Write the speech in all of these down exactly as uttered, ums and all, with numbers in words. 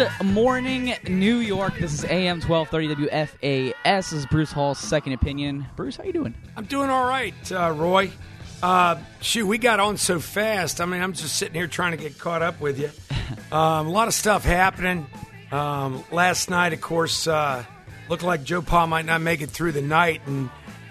Good morning, New York. This is A M twelve thirty W F A S. This is Bruce Hall's Second Opinion. Bruce, how you doing? I'm doing all right, uh, Roy. Uh, shoot, we got on so fast. I mean, I'm just sitting here trying to get caught up with you. Um, a lot of stuff happening. Um, last night, of course, uh, looked like Joe Pa might not make it through the night, and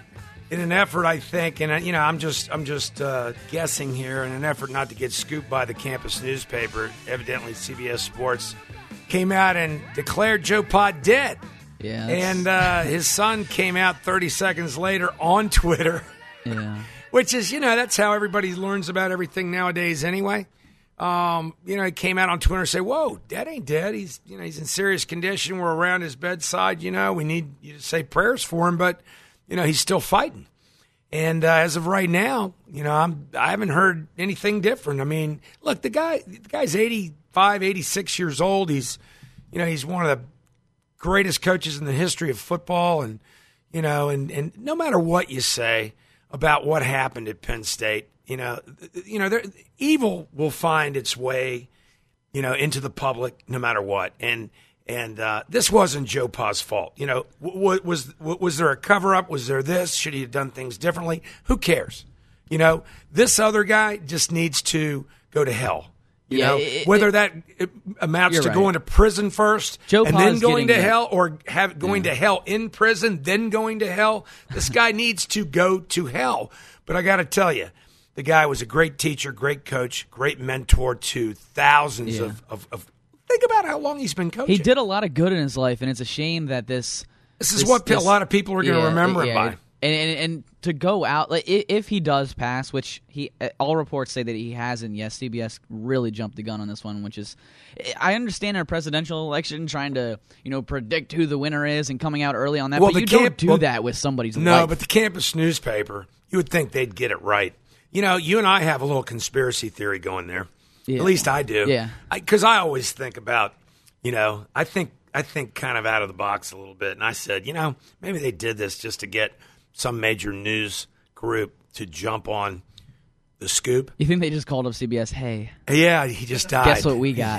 in an effort, I think, and you know, I'm just, I'm just uh, guessing here, in an effort not to get scooped by the campus newspaper, evidently C B S Sports came out and declared Joe Pa dead. Yeah, and uh, his son came out thirty seconds later on Twitter. Yeah. Which is, you know, that's how everybody learns about everything nowadays anyway. Um, you know, he came out on Twitter and say, whoa, Dad ain't dead. He's, you know, he's in serious condition. We're around his bedside. You know, we need you to say prayers for him, but, you know, he's still fighting. And uh, as of right now, you know, I'm, I haven't heard anything different. I mean, look, the guy, the guy's eighty-five, eighty-six years old. He's, you know, he's one of the greatest coaches in the history of football. And, you know, and, and no matter what you say about what happened at Penn State, you know, you know, there, evil will find its way, you know, into the public no matter what. And and uh, this wasn't Joe Pa's fault. You know, w- was w- was there a cover up? Was there this? Should he have done things differently? Who cares? You know, this other guy just needs to go to hell. You yeah, know, it, whether it, that amounts to right. going to prison first Joe and Pa's then going to getting hell, or have going yeah. to hell in prison, then going to hell. This guy needs to go to hell. But I got to tell you, the guy was a great teacher, great coach, great mentor to thousands yeah. of, of, of. Think about how long he's been coaching. He did a lot of good in his life, and it's a shame that this. This is this, what this, a lot of people are going to yeah, remember yeah, him by. And, and and to go out, like if he does pass, which he all reports say that he hasn't. Yes, C B S really jumped the gun on this one, which is, I understand in a presidential election trying to you know predict who the winner is and coming out early on that, well, but you camp, don't do well, that with somebody's no, life. No, but the campus newspaper, you would think they'd get it right. You know, you and I have a little conspiracy theory going there. Yeah. At least I do. Yeah, because I, I always think about, you know, I think I think kind of out of the box a little bit, and I said, you know, maybe they did this just to get some major news group to jump on the scoop. You think they just called up C B S? Hey, yeah, he just died. Guess what we got?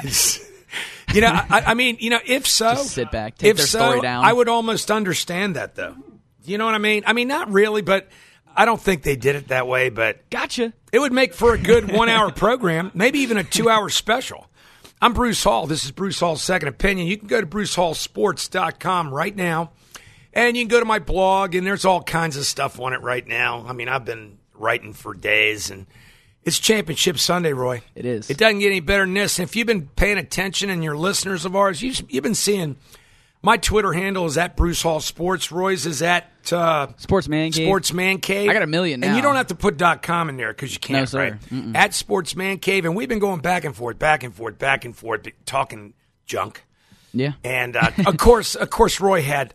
You know, I, I mean, you know, if so, just sit back, take if their so, story down. I would almost understand that, though. You know what I mean? I mean, not really, but I don't think they did it that way. But gotcha. It would make for a good one-hour program, maybe even a two-hour special. I'm Bruce Hall. This is Bruce Hall's Second Opinion. You can go to bruce hall sports dot com right now. And you can go to my blog, and there's all kinds of stuff on it right now. I mean, I've been writing for days, and it's Championship Sunday, Roy. It is. It doesn't get any better than this. And if you've been paying attention and you're listeners of ours, you've, you've been seeing my Twitter handle is at Bruce Hall Sports. Roy's is at uh, Sportsman Cave. Sportsman Cave. I got a million now. And you don't have to put .com in there because you can't, no, sir. right? Mm-mm. At Sportsman Cave. And we've been going back and forth, back and forth, back and forth, talking junk. Yeah. And, uh, of course, of course, Roy had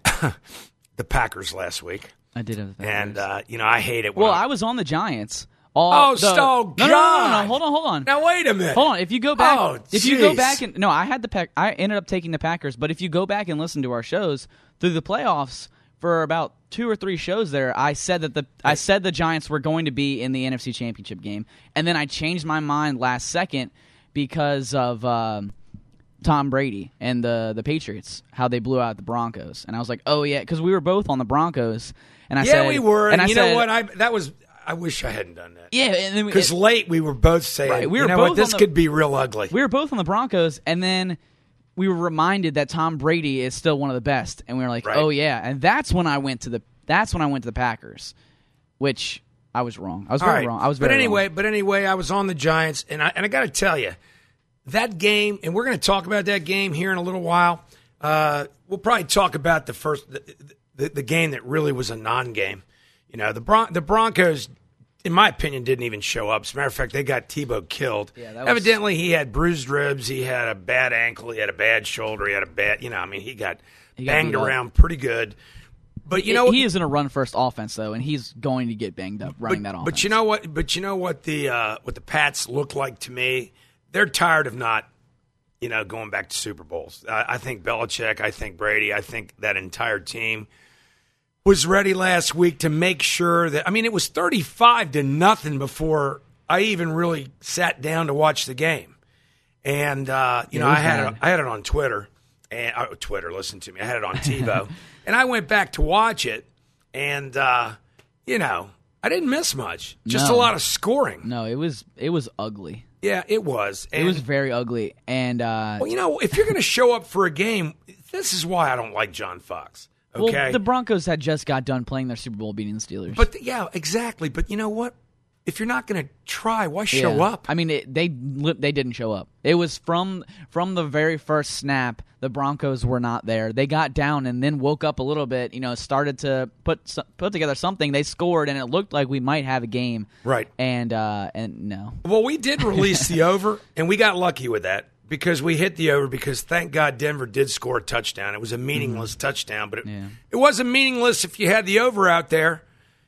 the Packers last week. I did have the Packers. And, uh, you know, I hate it. When well, I, I was on the Giants. All oh, the, so, no, God. No, no, no, no, no, hold on, hold on. Now, wait a minute. Hold on. If you go back, oh, if you go geez. back and no, I had the pack. I ended up taking the Packers. But if you go back and listen to our shows through the playoffs for about two or three shows there, I said that the I said the Giants were going to be in the N F C Championship game, and then I changed my mind last second because of um, Tom Brady and the the Patriots, how they blew out the Broncos, and I was like, oh yeah, because we were both on the Broncos, and I yeah, said, we were, and, and I you said, know what? I that was. I wish I hadn't done that. Yeah, because late we were both saying, right, we were you know both what, this the, could be real ugly. We were both on the Broncos, and then we were reminded that Tom Brady is still one of the best, and we were like, right. oh yeah, and that's when I went to the that's when I went to the Packers, which I was wrong. I was very right. wrong. I was very but anyway, wrong. but anyway, I was on the Giants, and I and I got to tell you, that game, and we're going to talk about that game here in a little while. Uh, we'll probably talk about the first the, the, the game that really was a non-game. You know, the Bron- the Broncos, in my opinion, didn't even show up. As a matter of fact, they got Tebow killed. Yeah, that was... Evidently, he had bruised ribs. He had a bad ankle. He had a bad shoulder. He had a bad, you know, I mean, he got he got banged around pretty good. But you know, he is in a run-first offense, though, and he's going to get banged up running but, that offense. But you know what? But you know what the uh, what the Pats look like to me? They're tired of not, you know, going back to Super Bowls. I, I think Belichick, I think Brady, I think that entire team was ready last week to make sure that. I mean, it was thirty-five to nothing before I even really sat down to watch the game, and uh, you yeah, know, I had it, I had it on Twitter. and oh, Twitter, listen to me. I had it on TiVo. And I went back to watch it, and, uh, you know, I didn't miss much. Just No. a lot of scoring. No, it was it was ugly. Yeah, it was. And, It was very ugly. And uh, well, you know, if you're going to show up for a game, this is why I don't like John Fox. Okay? well, the Broncos had just got done playing their Super Bowl beating the Steelers. But, the, yeah, exactly. But you know what? If you're not going to try, why show Yeah. up? I mean, it, they li- they didn't show up. It was from from the very first snap. The Broncos were not there. They got down and then woke up a little bit. You know, started to put so- put together something. They scored, and it looked like we might have a game. Right. And uh, and no. Well, we did release the over, and we got lucky with that because we hit the over because, thank God, Denver did score a touchdown. It was a meaningless mm-hmm. touchdown, but it, Yeah. it wasn't meaningless if you had the over out there.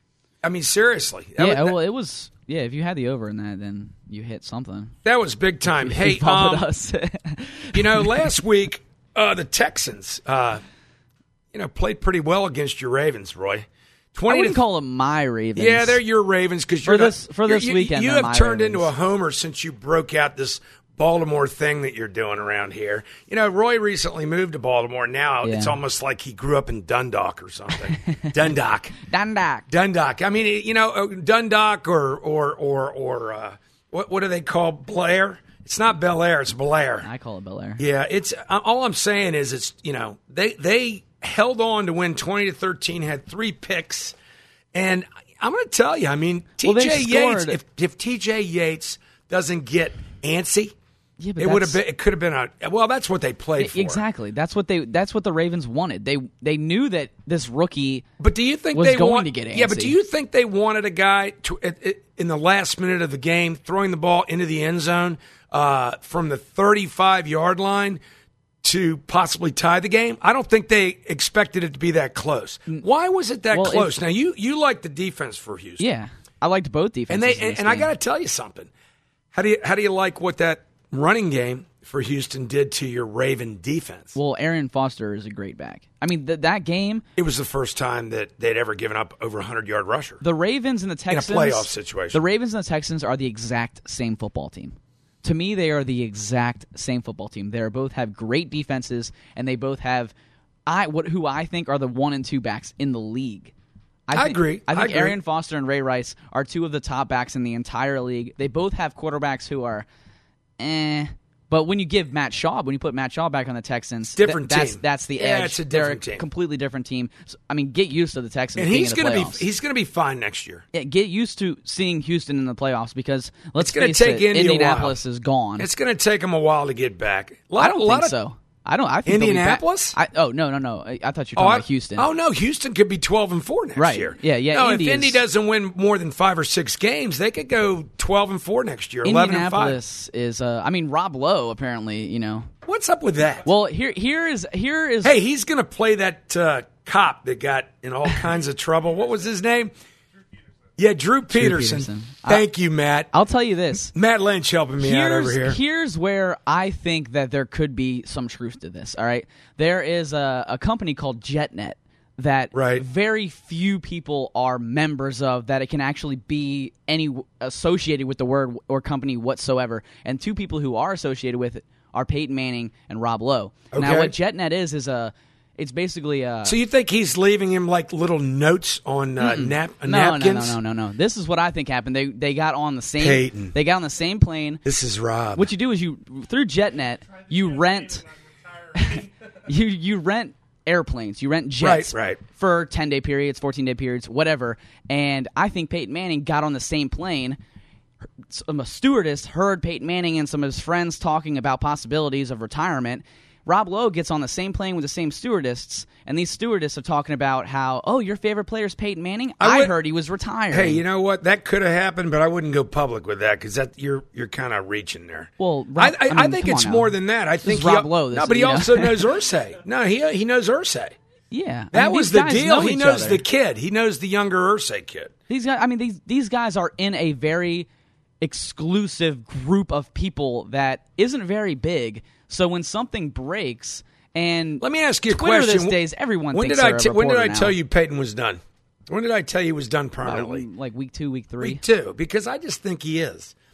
I mean, seriously. That Yeah. was, well, it was. Yeah. If you had the over in that, then you hit something. that was big time. You Hey, followed um, us. you know, last week, uh, the Texans, uh, you know, played pretty well against your Ravens, Roy. I twenty wouldn't to call them my Ravens. Yeah, they're your Ravens because For you're this- not, for this you, weekend, You they're have my turned Ravens. into a homer since you broke out this Baltimore thing that you're doing around here. You know, Roy recently moved to Baltimore. Now Yeah. it's almost like he grew up in Dundalk or something. Dundalk, Dundalk. Dundalk. I mean, you know, Dundalk or or or or uh, what what do they call Blair? It's not Bel Air. It's Blair. I call it Bel Air. Yeah, it's all I'm saying is it's you know they they held on to win twenty to thirteen, had three picks, and I'm going to tell you, I mean, Well, T J they Yates. scored- If if T J Yates doesn't get antsy, Yeah, but it would have that's- been. It could have been a. Well, that's what they played for. Exactly. That's what they. That's what the Ravens wanted. They they knew that this rookie. But do you think was they going want, to get Yeah, but antsy. do you think they wanted a guy to, it, it, in the last minute of the game throwing the ball into the end zone uh, from the thirty-five yard line to possibly tie the game? I don't think they expected it to be that close. Why was it that Well, close? if- now you you like the defense for Houston, Yeah, I liked both and defenses. they in and, this and I game. got to tell you something. How do you how do you like what that running game for Houston did to your Raven defense? Well, Arian Foster is a great back. I mean, th- that game, It was the first time that they'd ever given up over a hundred yard rusher. the Ravens and the Texans playoff situation. The Ravens and the Texans are the exact same football team. To me, they are the exact same football team. They are both have great defenses, and they both have I what who I think are the one and two backs in the league. I think, agree. I I think agree. Arian Foster and Ray Rice are two of the top backs in the entire league. They both have quarterbacks who are, eh. But when you give Matt Shaw, when you put Matt Shaw back on the Texans, Different th- that's team. that's the Yeah, edge. it's a They're different team. completely different team. So, I mean, get used to the Texans and being he's in the going to be playoffs. he's going to be fine next year. Yeah, get used to seeing Houston in the playoffs because let's It's gonna face take it, Indy a while. Indianapolis is gone. It's going to take him a while to get back. A lot, I don't a lot think of, so. I don't. I think they'll be back. Indianapolis? I, oh no, no, no. I, I thought you were Oh, talking I- about Houston. Oh no, Houston could be twelve and four next Right. year. Yeah, yeah, No, Indy if Indy is- doesn't win more than five or six games, they could go twelve and four next year. Eleven and five. Indianapolis is. Uh, I mean, Rob Lowe apparently. You know. What's up with that? Well, here, here is here is. Hey, he's going to play that uh, cop that got in all kinds of trouble. What was his name? Yeah, Drew Peterson. Peterson. Thank you, Matt. I'll tell you this. Matt Lynch helping me out over Here's, here. here's where I think that there could be some truth to this. All right, there is a, a company called JetNet that Right. very few people are members of, that it can actually be any associated with the word or company whatsoever. And two people who are associated with it are Peyton Manning and Rob Lowe. Now, Okay. what JetNet is is a it's basically a So you think he's leaving him like little notes on uh, nap- no, napkins? no, no, no, no. This is what I think happened. They they got on the same Peyton. they got on the same plane. This is Rob. What you do is you through JetNet you rent you you rent airplanes, you rent jets Right, right. for ten day periods, fourteen day periods, whatever. And I think Peyton Manning got on the same plane. Some a stewardess heard Peyton Manning and some of his friends talking about possibilities of retirement. Rob Lowe gets on the same plane with the same stewardess, and these stewardess are talking about how, oh, your favorite player is Peyton Manning? I I, would- heard he was retiring. Hey, you know what? That could have happened, but I wouldn't go public with that because that you're you're kind of reaching there. Well, I, Rob- I, I I mean, think come it's on now. more than that. I think is he, Rob Lowe, No, this- but he you know. also knows Ursay. No, he he knows Ursay. Yeah, I That mean, was these the guys deal. know He each knows other. the kid. He knows the younger Ursay kid. These guys, I mean, these these guys are in a very exclusive group of people that isn't very big. So when something breaks, and Let me ask you a Twitter question. these days, everyone when thinks did I they're a t- when did I reporter tell now. you Peyton was done? When did I tell you he was done permanently? Uh, like week two, week three. Week two, because I just think he is.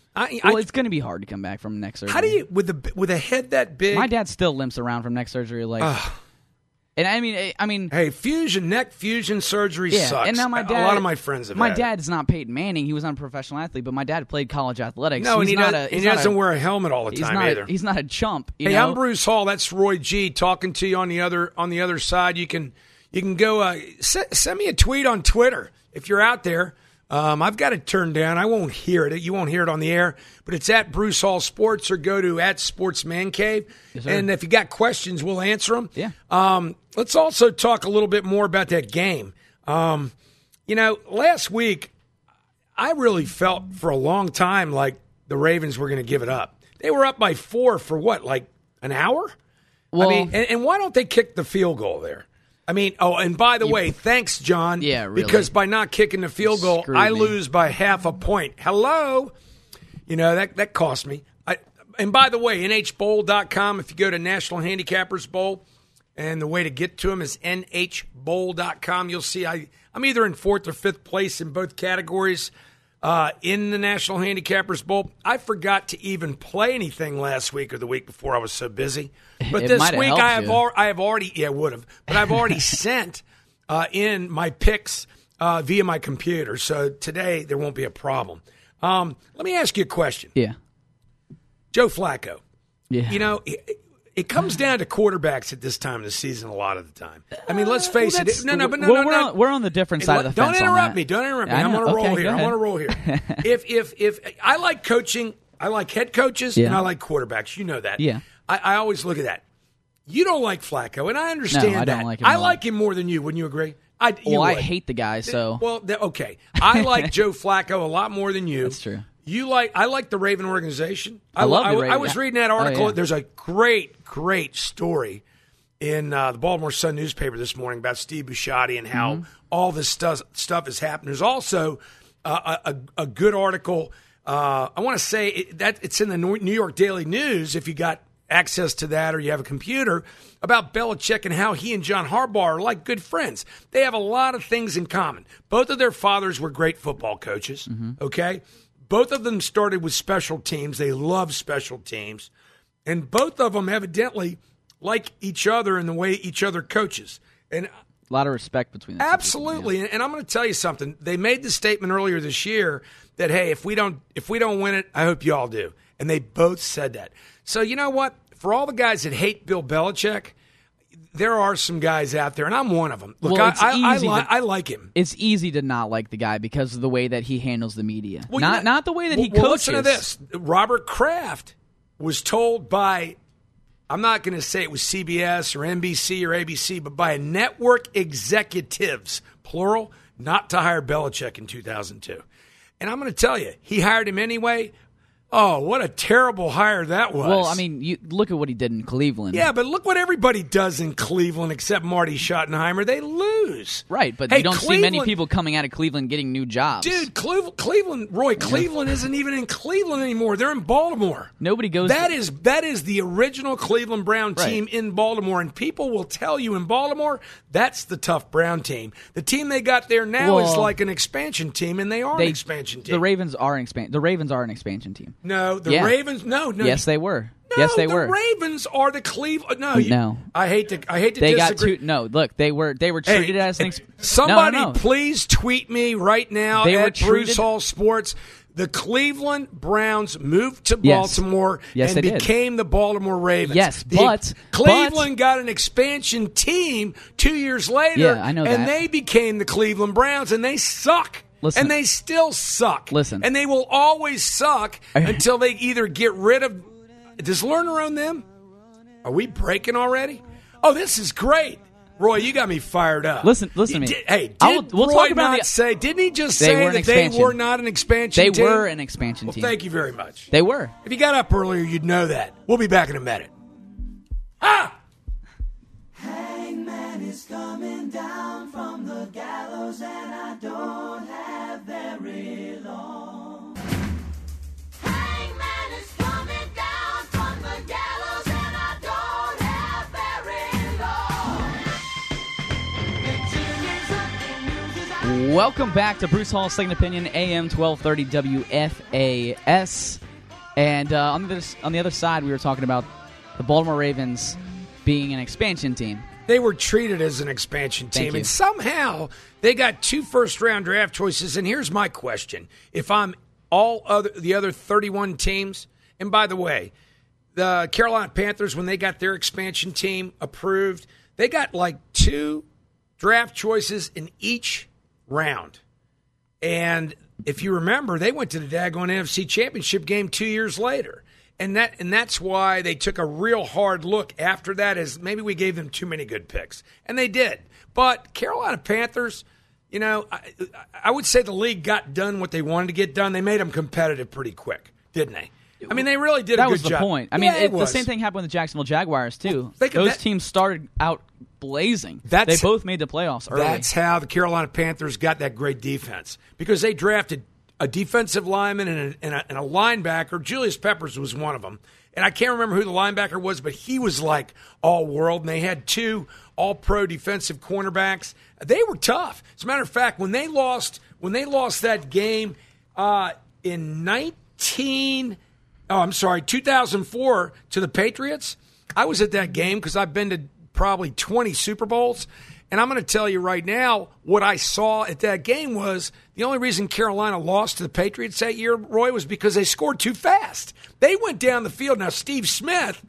I, Well, I, it's going to be hard to come back from neck surgery. how do you with a with a head that big? My dad still limps around from neck surgery, like. Ugh. And I mean, I mean, Hey, fusion neck fusion surgery yeah. sucks. And now my dad, a lot of my friends have. My had dad it. is not Peyton Manning. He was not a professional athlete, but my dad played college athletics. No, he's and he, not does, a, he he's not doesn't a, wear a helmet all the he's time not either. A, he's not a chump. You Hey, know? I'm Bruce Hall. That's Roy G talking to you on the other on the other side. You can you can go uh, s- send me a tweet on Twitter if you're out there. Um, I've got it turned down. I won't hear it. You won't hear it on the air. But it's at Bruce Hall Sports, or go to at Sports Man Cave. Yes, sir. And if you got questions, we'll answer them. Yeah. Um, let's also talk a little bit more about that game. Um, you know, last week I really felt for a long time like the Ravens were going to give it up. They were up by four for what, like an hour? Well, I mean, and, and why don't they kick the field goal there? I mean, oh, and by the way, thanks, John. Yeah, really. Because by not kicking the field goal, Screwed I me. lose by half a point. Hello? You know, that, that cost me. I, and by the way, N H bowl dot com, if you go to National Handicappers Bowl, and the way to get to them is N H bowl dot com, you'll see I, I'm either in fourth or fifth place in both categories uh, in the National Handicappers Bowl. I forgot to even play anything last week or the week before. I was so busy. But It this might have week helped I have, you. al- I have already, yeah, would have, but I've already sent uh, in my picks uh, via my computer. So today there won't be a problem. Um, let me ask you a question. yeah, Joe Flacco. yeah. You know, it, it comes down to quarterbacks at this time of the season a lot of the time. I mean, let's face Well, it. that's- No, no, but no, well, no, we're no. On, we're on the different side of the Don't fence. on interrupt that. me. Don't interrupt me. I I'm know. on a roll Okay, here. go I'm on a ahead. roll here. if if if I like coaching, I like head coaches, Yeah. and I like quarterbacks. You know that. Yeah. I, I always look at that. You don't like Flacco, and I understand No, I that. don't like him I at all. like him more than you. Wouldn't you agree? I, you Well, I would. hate the guy, so Well, th- okay. I like Joe Flacco a lot more than you. That's true. You like I like the Raven organization. I love the I, Raven- I was reading that article. Oh, yeah. There's a great, great story in uh, the Baltimore Sun newspaper this morning about Steve Bisciotti and how Mm-hmm. all this stuff stuff has happened. There's also uh, a, a, a good article. Uh, I want to say it, that it's in the New York Daily News. If you got access to that or you have a computer, about Belichick and how he and John Harbaugh are like good friends. They have a lot of things in common. Both of their fathers were great football coaches, Mm-hmm. okay? Both of them started with special teams. They love special teams. And both of them evidently like each other in the way each other coaches. And a lot of respect between the two people, absolutely. And I'm going to tell you something. They made the statement earlier this year that, hey, if we don't if we don't win it, I hope you all do. And they both said that. So you know what? For all the guys that hate Bill Belichick, there are some guys out there, and I'm one of them. Look, Well, I, it's I, I, easy li- to- I like him. It's easy to not like the guy because of the way that he handles the media. Well, you not know- not the way that he well, well, coaches. listen to this. Robert Kraft was told by, I'm not going to say it was C B S or N B C or A B C, but by network executives, plural, not to hire Belichick in two thousand two. And I'm going to tell you, he hired him anyway. Oh, what a terrible hire that was. Well, I mean, you look at what he did in Cleveland. Yeah, but look what everybody does in Cleveland except Marty Schottenheimer. They lose. Right, but Hey, you don't see many Cleveland- people coming out of Cleveland getting new jobs. Dude, Cleveland, Cleveland, Roy, Cleveland isn't even in Cleveland anymore. They're in Baltimore. Nobody goes That to- is that is the original Cleveland Brown Right. team in Baltimore, and people will tell you in Baltimore that's the tough Brown team. The team they got there now is Well, like an expansion team, and they are they, an expansion team. The Ravens are an expan- The Ravens are an expansion team. no, the Yeah. Ravens. No, no. Yes, they were. No, yes, they the were. Ravens are the Cleveland. No, you- No. I hate to. I hate to They disagree. got two. No, look, they were they were Hey, treated as an. Ex- somebody, no, no, no. please tweet me right now They were at Bruce treated- Hall Sports. The Cleveland Browns moved to Yes. Baltimore Yes, and they did. became the Baltimore Ravens. Yes, The- but- Cleveland got an expansion team two years later, Yeah, I know and that. they became the Cleveland Browns, and they suck. Listen. and they still suck. Listen. And they will always suck until they either get rid of. Does Lerner own them? Are we breaking already? Oh, this is great. Roy, you got me fired up. Listen- listen to me. Did- hey, did I will- we'll Roy talk about not the- say, didn't he just They say were an that they expansion. were not an expansion They team? were an expansion Well, team. thank you very much. They were. If you got up earlier, you'd know that. We'll be back in a minute. Ah! Hangman is coming down from the gallows, and I don't have very long. Hangman is coming down from the gallows, and I don't have very long. Welcome back to Bruce Hall's Second Opinion, A M twelve thirty W F A S. And uh, on, the, on the other side, we were talking about the Baltimore Ravens being an expansion team. They were treated as an expansion team, and somehow they got two first-round draft choices. And here's my question. If I'm all other the other thirty-one teams, and by the way, the Carolina Panthers, when they got their expansion team approved, they got like two draft choices in each round. And if you remember, they went to the daggone N F C Championship game two years later. And that and that's why they took a real hard look after that, as maybe we gave them too many good picks. And they did. But Carolina Panthers, you know, I, I would say the league got done what they wanted to get done. They made them competitive pretty quick, didn't they? I mean, they really did a that good job. That was the point. I mean, yeah, it, the same thing happened with the Jacksonville Jaguars, too. Well, Those that, teams started out blazing. That's, they both made the playoffs early. That's how the Carolina Panthers got that great defense, because they drafted a defensive lineman and a, and a, and a linebacker. Julius Peppers was one of them. And I can't remember who the linebacker was, but he was like all-world. And they had two all-pro defensive cornerbacks. They were tough. As a matter of fact, when they lost when they lost that game uh, in nineteen oh, I'm sorry, two thousand four to the Patriots, I was at that game because I've been to probably twenty Super Bowls. And I'm going to tell you right now, what I saw at that game was the only reason Carolina lost to the Patriots that year, Roy, was because they scored too fast. They went down the field. Now, Steve Smith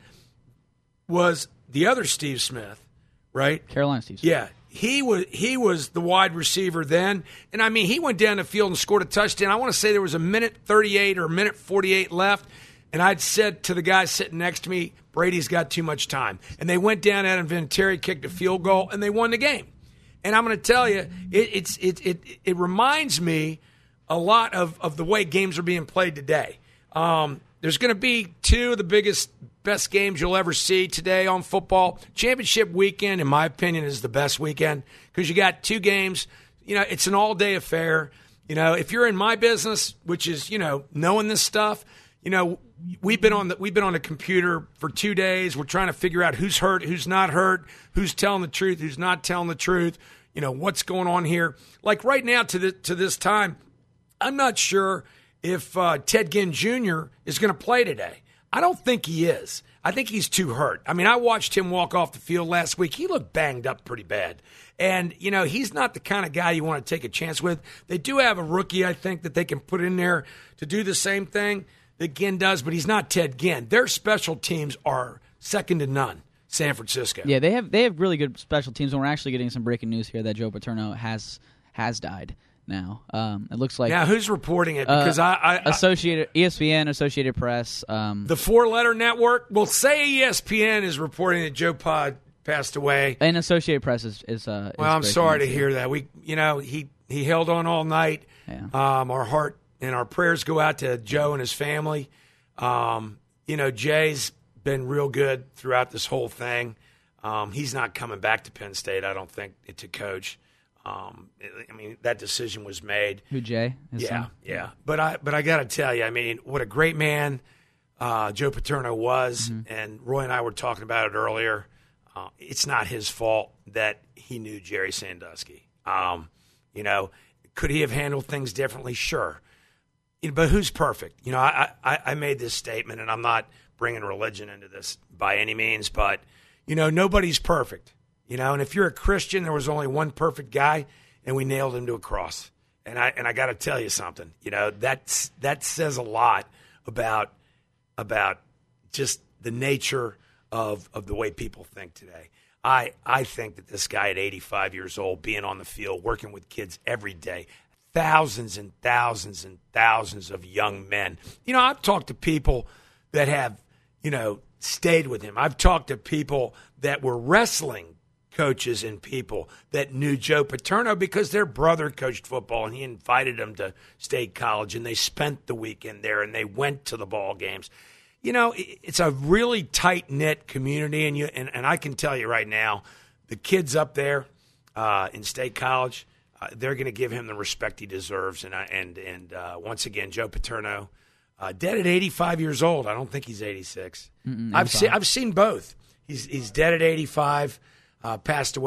was the other Steve Smith, right? Carolina Steve Smith. Yeah. He was he was the wide receiver then. And, I mean, he went down the field and scored a touchdown. I want to say there was a minute thirty-eight or a minute forty-eight left. And I'd said to the guy sitting next to me, Brady's got too much time. And they went down, Adam Vinatieri kicked a field goal, and they won the game. And I'm going to tell you, it, it's, it, it, it reminds me a lot of, of the way games are being played today. Um, there's going to be two of the biggest, best games you'll ever see today on football. Championship weekend, in my opinion, is the best weekend because you got two games. You know, it's an all-day affair. You know, if you're in my business, which is, you know, knowing this stuff, you know, we've been on the we've been on the computer for two days. We're trying to figure out who's hurt, who's not hurt, who's telling the truth, who's not telling the truth. You know, what's going on here? Like right now to the to this time, I'm not sure if uh, Ted Ginn Junior is going to play today. I don't think he is. I think he's too hurt. I mean, I watched him walk off the field last week. He looked banged up pretty bad. And, you know, he's not the kind of guy you want to take a chance with. They do have a rookie, I think, that they can put in there to do the same thing that Ginn does, but he's not Ted Ginn. Their special teams are second to none, San Francisco. Yeah, they have they have really good special teams, and we're actually getting some breaking news here that Joe Paterno has has died now. Um, it looks like. Now, who's reporting it? Because uh, I, I, Associated E S P N, Associated Press. Um, the four-letter network. Well, say E S P N is reporting that Joe Pod passed away, and Associated Press is. is uh, well, is I'm sorry to news. hear that. We, you know, he he held on all night. Yeah. Um, our heart and our prayers go out to Joe and his family. Um, you know, Jay's been real good throughout this whole thing. Um, he's not coming back to Penn State, I don't think, to coach. Um, I mean, that decision was made. Who, Jay? His yeah, son? yeah. But I, but I got to tell you, I mean, what a great man uh, Joe Paterno was, mm-hmm. and Roy and I were talking about it earlier. Uh, it's not his fault that he knew Jerry Sandusky. Um, you know, could he have handled things differently? Sure. You know, but who's perfect? You know, I, I, I made this statement, and I'm not bringing religion into this by any means, but, you know, nobody's perfect. You know, and if you're a Christian, there was only one perfect guy, and we nailed him to a cross. And I and I got to tell you something. You know, that's that says a lot about about just the nature of of the way people think today. I I think that this guy at eighty-five years old, being on the field, working with kids every day, thousands and thousands and thousands of young men. You know, I've talked to people that have, you know, stayed with him. I've talked to people that were wrestling coaches and people that knew Joe Paterno because their brother coached football and he invited them to State College, and they spent the weekend there and they went to the ball games. You know, it's a really tight-knit community, and you and, and I can tell you right now, the kids up there uh, in State College, Uh, they're going to give him the respect he deserves. And, and, and uh, once again, Joe Paterno, uh, dead at eighty-five years old. I don't think he's eighty-six. Mm-mm, I've, se- I've seen both. He's, he's dead at eighty-five, uh, passed away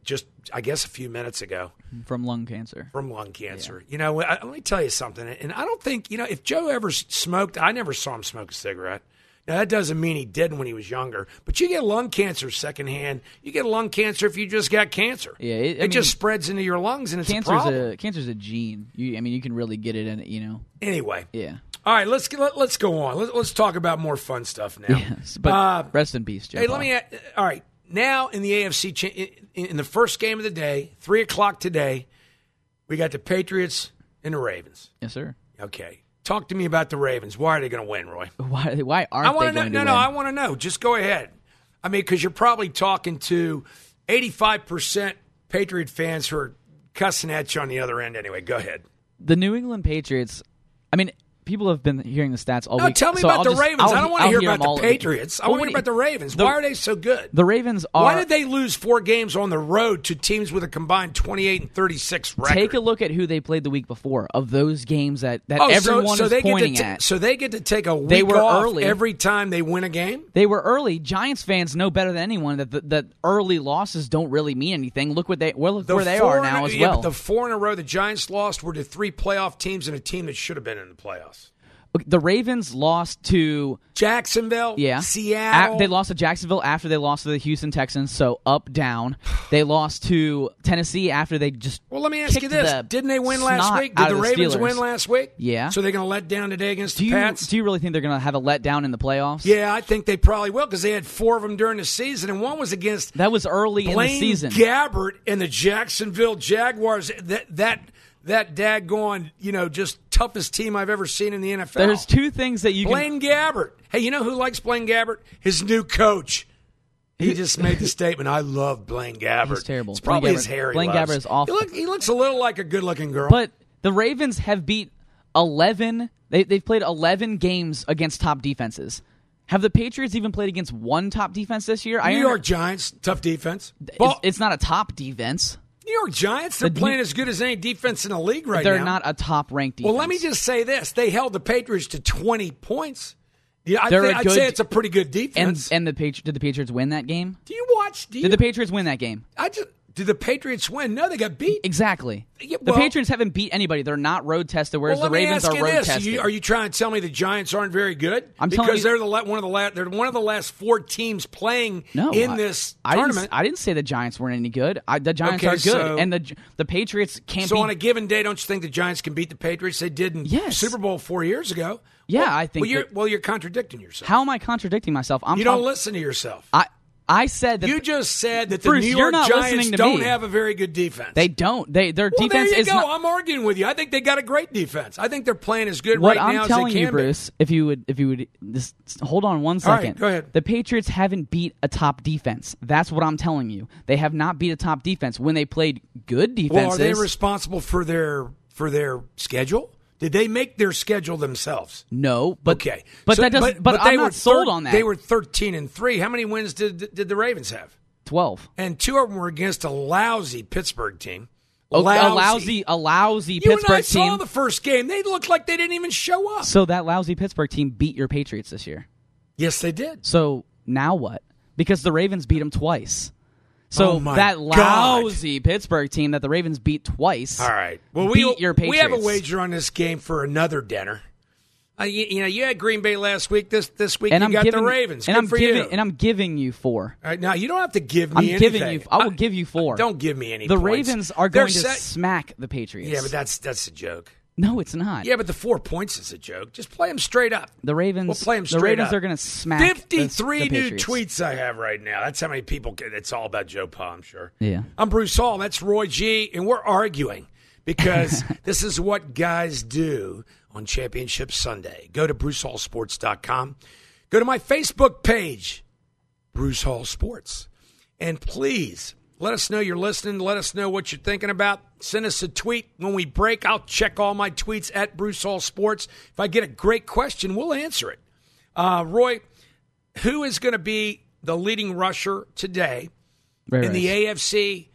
just, I guess, a few minutes ago. From lung cancer. From lung cancer. Yeah. You know, I, let me tell you something. And I don't think, you know, if Joe ever smoked, I never saw him smoke a cigarette. Now, that doesn't mean he didn't when he was younger, but you get lung cancer secondhand. You get lung cancer if you just got cancer. Yeah, it, it mean, just spreads into your lungs, and it's cancer's a problem. A, cancer's a gene. You, I mean, you can really get it in it, you know. Anyway. Yeah. All right, let's let, let's go on. Let, let's talk about more fun stuff now. Yes, but uh, rest in peace, Joe. Hey, Paul. let me. Add, all right, now in the A F C, cha- in, in the first game of the day, three o'clock today, we got the Patriots and the Ravens. Yes, sir. Okay. Talk to me about the Ravens. Why are they going to win, Roy? Why? Why aren't I wanna they going know, to no, win? No, I want to know. Just go ahead. I mean, because you're probably talking to eighty-five percent Patriot fans who are cussing at you on the other end. Anyway, go ahead. The New England Patriots. I mean, people have been hearing the stats all no, week. tell me so about I'll the just, Ravens. I'll, I don't want to I'll hear hear about them all. the Patriots. I Well, want to hear about the Ravens. The, Why are they so good? The Ravens are. Why did they lose four games on the road to teams with a combined twenty-eight and thirty-six record? Take a look at who they played the week before of those games that, that oh, everyone so, so is they pointing get to at. So they get to take a week They were off early. every time they win a game? They were early. Giants fans know better than anyone that the, that early losses don't really mean anything. Look what they well, look The where they four are in now a, as yeah, well. but the four in a row the Giants lost were to three playoff teams and a team that should have been in the playoffs. The Ravens lost to Jacksonville, yeah, Seattle. A- they lost to Jacksonville after they lost to the Houston Texans, so up down. They lost to Tennessee after they just Well, let me ask you kicked this: the Didn't they win last snot week? out Did the of the Ravens Steelers. win last week? Yeah. So they're going to let down today against Do the you Pats? do you really think they're going to have a letdown in the playoffs? Yeah, I think they probably will because they had four of them during the season, and one was against That was early Blaine in the season. Gabbert and the Jacksonville Jaguars. That that that daggone, you know, just toughest team I've ever seen in the N F L. There's two things that you Blaine Gabbert. Hey, you know who likes Blaine Gabbert? His new coach. He just made the statement, I love Blaine Gabbert. He's terrible. It's probably Blaine his Gabbert- hair he Blaine loves. Gabbert is awful. He, look, he looks a little like a good-looking girl. can. But the Ravens have beat eleven. They, they've played eleven games against top defenses. Have the Patriots even played against one top defense this year? New I York Giants, tough defense. It's, Ball, it's not a top defense. New York Giants, they're The- playing as good as any defense in the league right They're now. not a top ranked defense. Well, let me just say this. They held the Patriots to twenty points. Yeah, I'd, They're say, a I'd good- say it's a pretty good And defense. and the Patri- did the Patriots win that game? do you watch? Do you, Did the Patriots win that game? I just did the Patriots win? No, they got beat. Exactly. Yeah, the well- Patriots haven't beat anybody. They're not road tested, whereas well, the let me Ravens ask are you road this. tested. You, are you trying to tell me the Giants aren't very good? I'm because telling you- they're the la- one of the la- they're one of the last four teams playing no, in I- this I tournament. Didn't, I didn't say the Giants weren't any good. I, the Giants Okay, are good, so- and the the Patriots can't so be. on a given day, don't you think the Giants can beat the Patriots? They did in Yes. Super Bowl four years ago. Yeah, Well, I think Well, you're, that- well, you're contradicting yourself. How am I contradicting myself? I'm you talk- don't listen to yourself. I I said that You just said that the Bruce, New you're York not Giants listening to don't me. have a very good defense. they don't. They their well, defense there you is go. not. I'm arguing with you. I think they got a great defense. I think they're playing as good What right I'm now telling as they you, can be. Bruce, if you would, if you would, just hold on one All right, second. go ahead. The Patriots haven't beat a top defense. That's what I'm telling you. They have not beat a top defense when they played good Well, defenses. are they responsible for their for their schedule? Did they make their schedule themselves? no, but Okay, but So- that doesn't. But, they I'm were not sold thir- on that. They were thirteen and three. How many wins did did the Ravens have? twelve. And two of them were against a lousy Pittsburgh team. A lousy, a lousy You Pittsburgh and I saw team. the first game. They looked like they didn't even show up. So that lousy Pittsburgh team beat your Patriots this year. Yes, they did. So now what? Because the Ravens beat them twice. So Oh, my that God. lousy Pittsburgh team that the Ravens beat twice. All right. Well, we beat your we have a Patriots. wager on this game for another dinner. Uh, you, you know, you had Green Bay last week. This this week And you I'm got giving, the Ravens. And Good I'm for giving you. and I'm giving you four. All right, now you don't have to give me I'm anything. giving you. I will give you four. Don't give me any. The points. Ravens are They're going to set- smack the Patriots. Yeah, but that's that's a joke. no, it's not. Yeah, but the four points is a joke. Just play them straight up. The Ravens. We'll play 'em the straight Ravens up. are going to smack the- Fifty-three the new Patriots. tweets I have right now. That's how many people. It's all about Joe Pa, I'm sure. Yeah. I'm Bruce Hall. That's Roy G. And we're arguing because this is what guys do on Championship Sunday. Go to bruce hall sports dot com. Go to my Facebook page, Bruce Hall Sports. And please let us know you're listening. Let us know what you're thinking about. Send us a tweet. When we break, I'll check all my tweets at Bruce Hall Sports. If I get a great question, we'll answer it. Uh, Roy, who is going to be the leading rusher today Ray in the Rice. A F C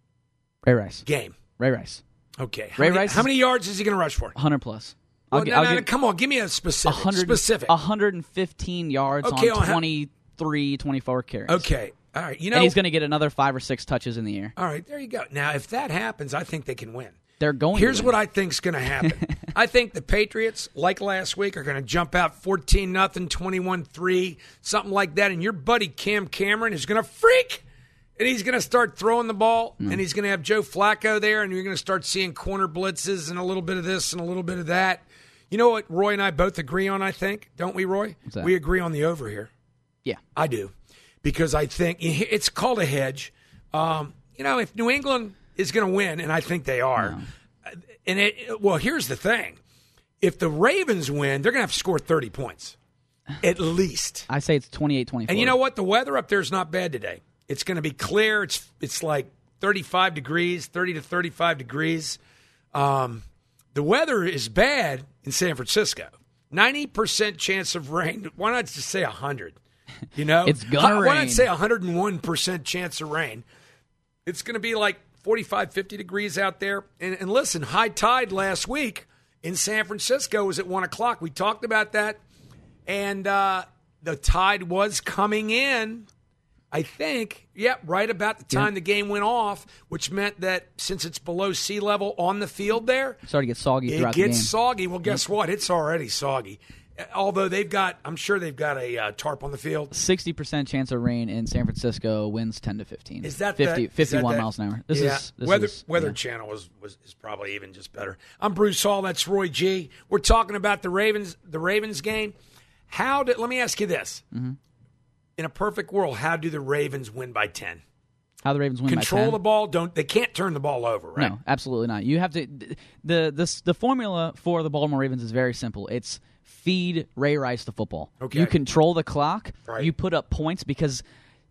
Ray Rice. game? Ray Rice. Okay. How, Ray many, Rice how is- many yards is he going to rush for? one hundred plus. Well, I'll, gi- no, I'll no, no, give come on. Give me a specific. one hundred, specific. one hundred fifteen yards Okay, on on how- twenty-three, twenty-four carries. Okay. All right. You know, and he's going to get another five or six touches in the air. All right, there you go. Now, if that happens, I think they can win. They're going Here's to win. what I think's going to happen. I think the Patriots, like last week, are going to jump out fourteen nothing, twenty-one three, something like that, and your buddy Cam Cameron is going to freak, and he's going to start throwing the ball, mm. and he's going to have Joe Flacco there, and you're going to start seeing corner blitzes and a little bit of this and a little bit of that. You know what Roy and I both agree on, I think? Don't we, Roy? What's that? We agree on the over here. Yeah. I do, because I think it's called a hedge. Um, you know, if New England is going to win, and I think they are. No. And it, well, here's the thing: if the Ravens win, they're going to have to score thirty points, at least. I say it's twenty-eight twenty-four. And you know what? The weather up there is not bad today. It's going to be clear. It's it's like thirty-five degrees, thirty to thirty-five degrees. Um, the weather is bad in San Francisco. ninety percent chance of rain. Why not just say one hundred? You know, it's going to rain. Why not say one hundred one percent chance of rain? It's going to be like forty-five, fifty degrees out there. And, and listen, high tide last week in San Francisco was at one o'clock. We talked about that. And uh, the tide was coming in, I think, yeah, right about the time yeah. the game went off, which meant that since it's below sea level on the field there, it started to get soggy throughout the game. It gets soggy. Well, guess yep. what? It's already soggy. Although they've got, I'm sure they've got a uh, tarp on the field. sixty percent chance of rain in San Francisco, winds ten to fifteen. Is that fifty, that, fifty-one is that miles an hour? This yeah. is this Weather is, Weather yeah. Channel was, was is probably even just better. I'm Bruce Hall. That's Roy G. We're talking about the Ravens, the Ravens game. How did? Let me ask you this: mm-hmm. in a perfect world, how do the Ravens win by ten? How the Ravens win Control by ten? the ball. Don't they can't turn the ball over, right? No, absolutely not. You have to. the the The formula for the Baltimore Ravens is very simple. It's feed Ray Rice the football. Okay. You control the clock. Right. You put up points because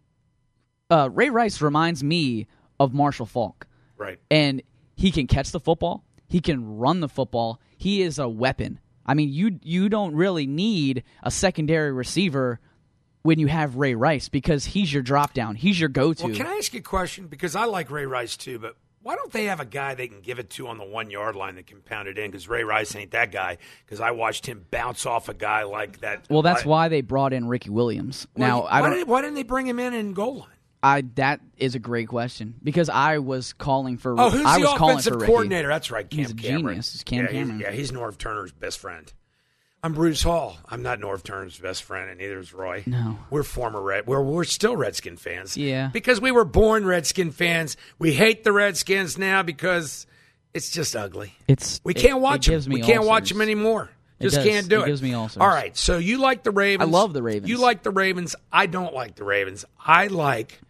uh, Ray Rice reminds me of Marshall Faulk. Right. And he can catch the football. He can run the football. He is a weapon. I mean, you you don't really need a secondary receiver when you have Ray Rice because he's your drop down. He's your go-to. Well, can I ask you a question? Because I like Ray Rice too, but why don't they have a guy they can give it to on the one-yard line that can pound it in? Because Ray Rice ain't that guy. Because I watched him bounce off a guy like that. Well, that's I, why they brought in Ricky Williams. Well, now, why, I don't, did, why didn't they bring him in in goal line? I that is a great question because I was calling for. Oh, who's I the was offensive calling for coordinator? That's right, Cam He's a Cameron. genius. It's Cam yeah, Cameron. He's, yeah, he's Norv Turner's best friend. I'm Bruce Hall. I'm not Norv Turner's best friend, and neither is Roy. No. We're former Red. We're, we're still Redskin fans. Yeah. Because we were born Redskin fans. We hate the Redskins now because it's just ugly. It's We can't it, watch it them. We can't ulcers. watch them anymore. Just it can't do it. it. It gives me ulcers. All right, so you like the Ravens. I love the Ravens. You like the Ravens. I don't like the Ravens. I like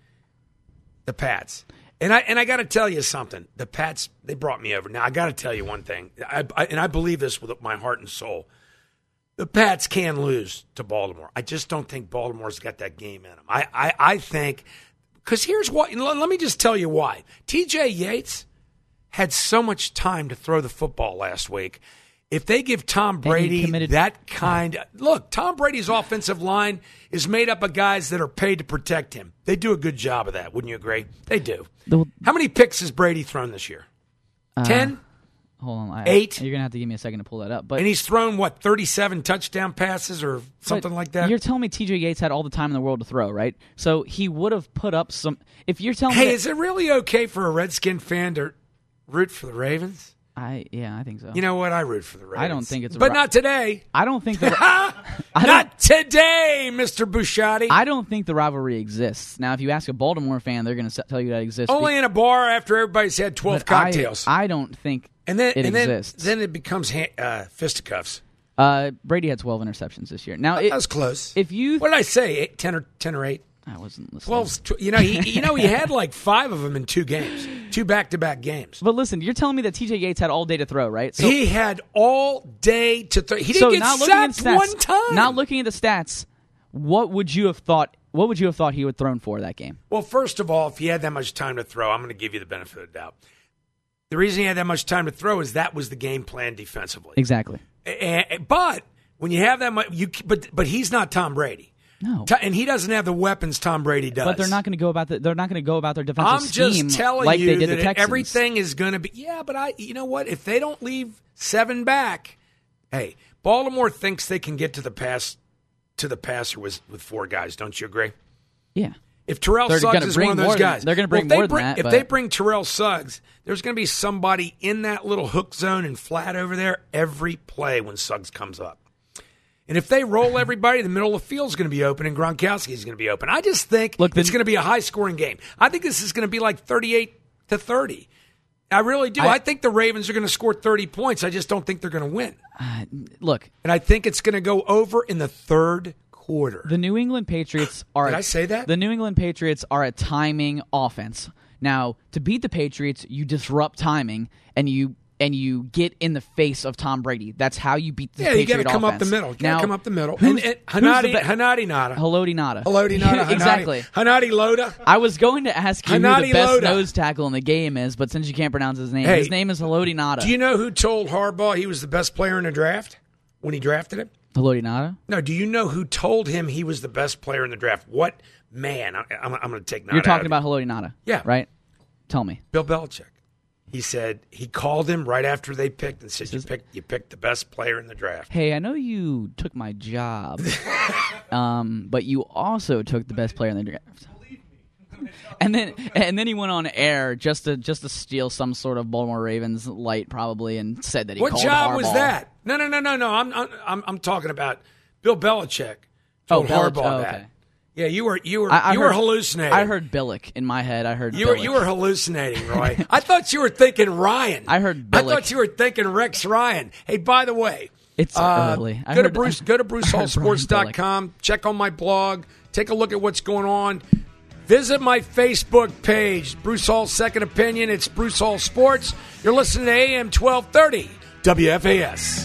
the Pats. And I and I got to tell you something. The Pats, they brought me over. Now, I got to tell you one thing, I, I, and I believe this with my heart and soul. The Pats can lose to Baltimore. I just don't think Baltimore's got that game in them. I, I, I think – because here's what – let me just tell you why. T J Yates had so much time to throw the football last week. If they give Tom Brady committed- that kind – look, Tom Brady's offensive line is made up of guys that are paid to protect him. They do a good job of that. Wouldn't you agree? They do. The, How many picks has Brady thrown this year? Uh, Ten? Hold on. I, Eight? You're going to have to give me a second to pull that up. But And he's thrown, what, thirty-seven touchdown passes or something like that? You're telling me T J Yates had all the time in the world to throw, right? So he would have put up some – if you're telling hey, me – Hey, is it really okay for a Redskin fan to root for the Ravens? I Yeah, I think so. You know what? I root for the Ravens. I don't think it's a But ro- not today. I don't think the – Not today, Mister Bushati. I don't think the rivalry exists. Now, if you ask a Baltimore fan, they're going to tell you that exists. Only in a bar after everybody's had twelve cocktails. I, I don't think and then, it and then, exists. Then it becomes ha- uh, fisticuffs. Uh, Brady had twelve interceptions this year. Now, it, that was close. If you, what did I say? Eight, ten or ten or eight? I wasn't listening. Twelve. Tw- you know, he, you know, he had like five of them in two games, two back-to-back games. But listen, you're telling me that T J Yates had all day to throw, right? So, he had all day to throw. He didn't so get not sacked stats, one time. Not looking at the stats, what would you have thought? What would you have thought he would have thrown for that game? Well, first of all, if he had that much time to throw, I'm going to give you the benefit of the doubt. The reason he had that much time to throw is that was the game plan defensively. Exactly. And, but when you have that much, you but but he's not Tom Brady. No, and he doesn't have the weapons Tom Brady does. But they're not going to go about the, They're not going to go about their defensive I'm scheme just telling like you they did that the Texans. Everything is going to be. Yeah, but I. You know what? If they don't leave seven back, hey, Baltimore thinks they can get to the pass to the passer with with four guys. Don't you agree? Yeah. If Terrell They're Suggs gonna is bring one of those more than- guys. they're gonna bring well, if more they than that, If but- they bring Terrell Suggs, there's going to be somebody in that little hook zone and flat over there every play when Suggs comes up. And if they roll everybody, the middle of the field is going to be open and Gronkowski is going to be open. I just think Look, the- it's going to be a high-scoring game. I think this is going to be like thirty-eight to thirty. I really do. I, I- I think the Ravens are going to score thirty points. I just don't think they're going to win. Uh, look, And I think it's going to go over in the third quarter. the New England Patriots are. Did a- I say that? The New England Patriots are a timing offense. Now, to beat the Patriots, you disrupt timing and you and you get in the face of Tom Brady. That's how you beat the yeah, you Patriot got to come offense. up the middle. You got Now, to come up the middle. who's- And, and who's the Hanadi, be- Hanadi Nada. Haloti Nada. Haloti Nada. Hanadi- Exactly. Hanadi Loda. I was going to ask you who Hanadi the best Loda. nose tackle in the game is, but since you can't pronounce his name, Hey, his name is Haloti Nada. Do you know who told Harbaugh he was the best player in the draft when he drafted him? Haloti Nada? No, do you know who told him he was the best player in the draft? What man? I, I'm, I'm going to take Nada You're talking out of about Haloti Nada. Yeah. Right? Tell me. Bill Belichick. He said he called him right after they picked and said, you picked, you picked the best player in the draft. Hey, I know you took my job, um, but you also took the best player in the draft. And then, and then he went on air just to just to steal some sort of Baltimore Ravens light, probably, and said that he What called job Harbaugh. was that? No, no, no, no, no. I'm I'm I'm talking about Bill Belichick Oh, told Belich- Harbaugh oh, that. okay. Yeah, you were you were I, I you heard, were hallucinating. I heard Billick in my head. I heard you were Billick. you were hallucinating, Roy. I thought you were thinking Ryan. I heard I Billick. thought you were thinking Rex Ryan. Hey, by the way, It's uh, early. I go to heard- Bruce go to bruce hall I heard sports dot com. Check on my blog. Take a look at what's going on. Visit my Facebook page, Bruce Hall's Second Opinion. It's Bruce Hall Sports. You're listening to A M twelve thirty W F A S.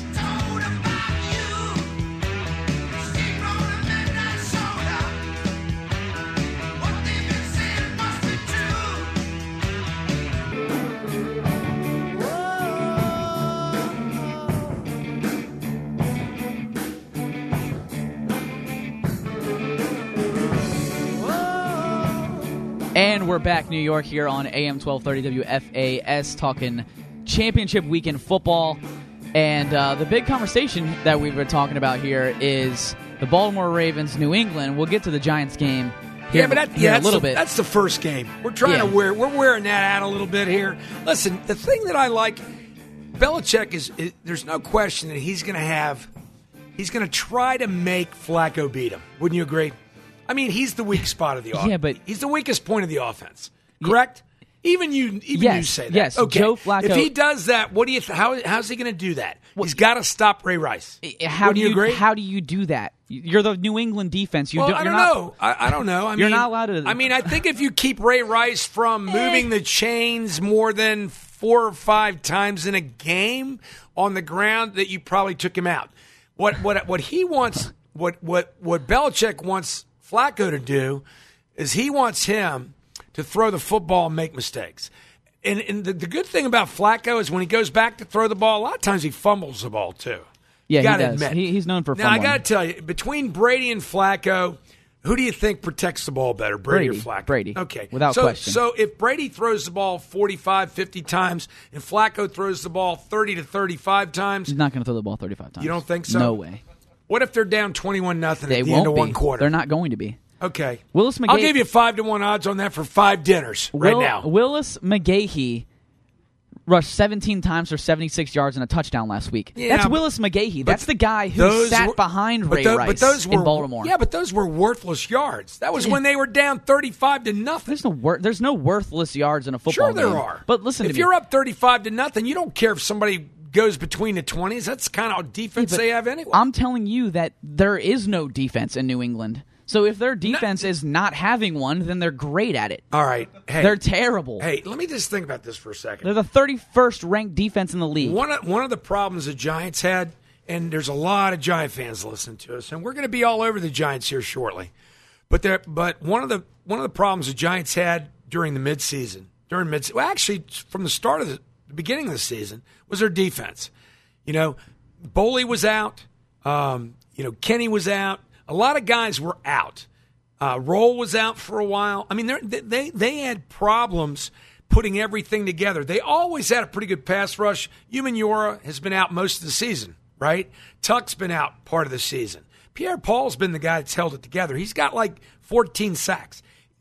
And we're back, New York, here on A M twelve thirty W F A S, talking championship weekend football. And uh, the big conversation that we've been talking about here is the Baltimore Ravens, New England. We'll get to the Giants game here, Yeah, but that, here yeah, a that's little the, bit. That's the first game. We're trying Yeah. to wear we're wearing that out a little bit here. Listen, the thing that I like, Belichick is, is there's no question that he's going to have, he's going to try to make Flacco beat him. Wouldn't you agree? I mean, he's the weak spot of the offense. Yeah, but- he's the weakest point of the offense. Correct? Even you, even Yes, you say that. yes, Okay. Joe Flacco- If he does that, what do you? Th- how how's he going to do that? He's got to stop Ray Rice. How Wouldn't do you you agree? How do you do that? You're the New England defense. You Well, don't, I you're don't not, know. I, I don't know. I You're mean, not allowed to- I mean, I think if you keep Ray Rice from moving the chains more than four or five times in a game on the ground, that you probably took him out. What what what he wants, what what what Belichick wants Flacco to do, is he wants him to throw the football and make mistakes. And, and the, the good thing about Flacco is when he goes back to throw the ball, a lot of times he fumbles the ball too. Yeah, You he gotta does. admit. He, he's known for Now, I fumbling. got to tell you, between Brady and Flacco, who do you think protects the ball better, Brady, Brady. or Flacco? Brady. Okay. Without so, question. So if Brady throws the ball forty-five, fifty times and Flacco throws the ball thirty to thirty-five times, He's not going to throw the ball thirty-five times. You don't think so? No way. what if they're down twenty-one nothing They at the won't end of be. one quarter? They're not going to be. Okay. Willis I'll McGahee- give you five to one odds on that for five dinners right Will- now. Willis McGahee rushed seventeen times for seventy-six yards and a touchdown last week. Yeah, That's but- Willis McGahee. but That's the guy who those sat were- behind but Ray tho- Rice but those were, in Baltimore. Yeah, but those were worthless yards. That was when they were down thirty-five to nothing. There's no wor- there's no worthless yards in a football Sure, there game. are. But listen if to you're me. up thirty-five to nothing, you don't care if somebody goes between the twenties. That's kind of defense But they have anyway. I'm telling you that there is no defense in New England. So if their defense is not having one, then they're great at it. All right. Hey, They're terrible. hey, let me just think about this for a second. They're the thirty-first ranked defense in the league. One of, one of the problems the Giants had, and there's a lot of Giant fans listening to us, and we're going to be all over the Giants here shortly. But there, but one of the one of the problems the Giants had during the midseason, during mid, well, actually from the start of the, the beginning of the season, was their defense. You know, Boley was out. Um, you know, Kenny was out. A lot of guys were out. Uh, Roll was out for a while. I mean, they they they had problems putting everything together. They always had a pretty good pass rush. Umenyiora has been out most of the season, right? Tuck's been out part of the season. Pierre Paul's been the guy that's held it together. He's got like fourteen sacks.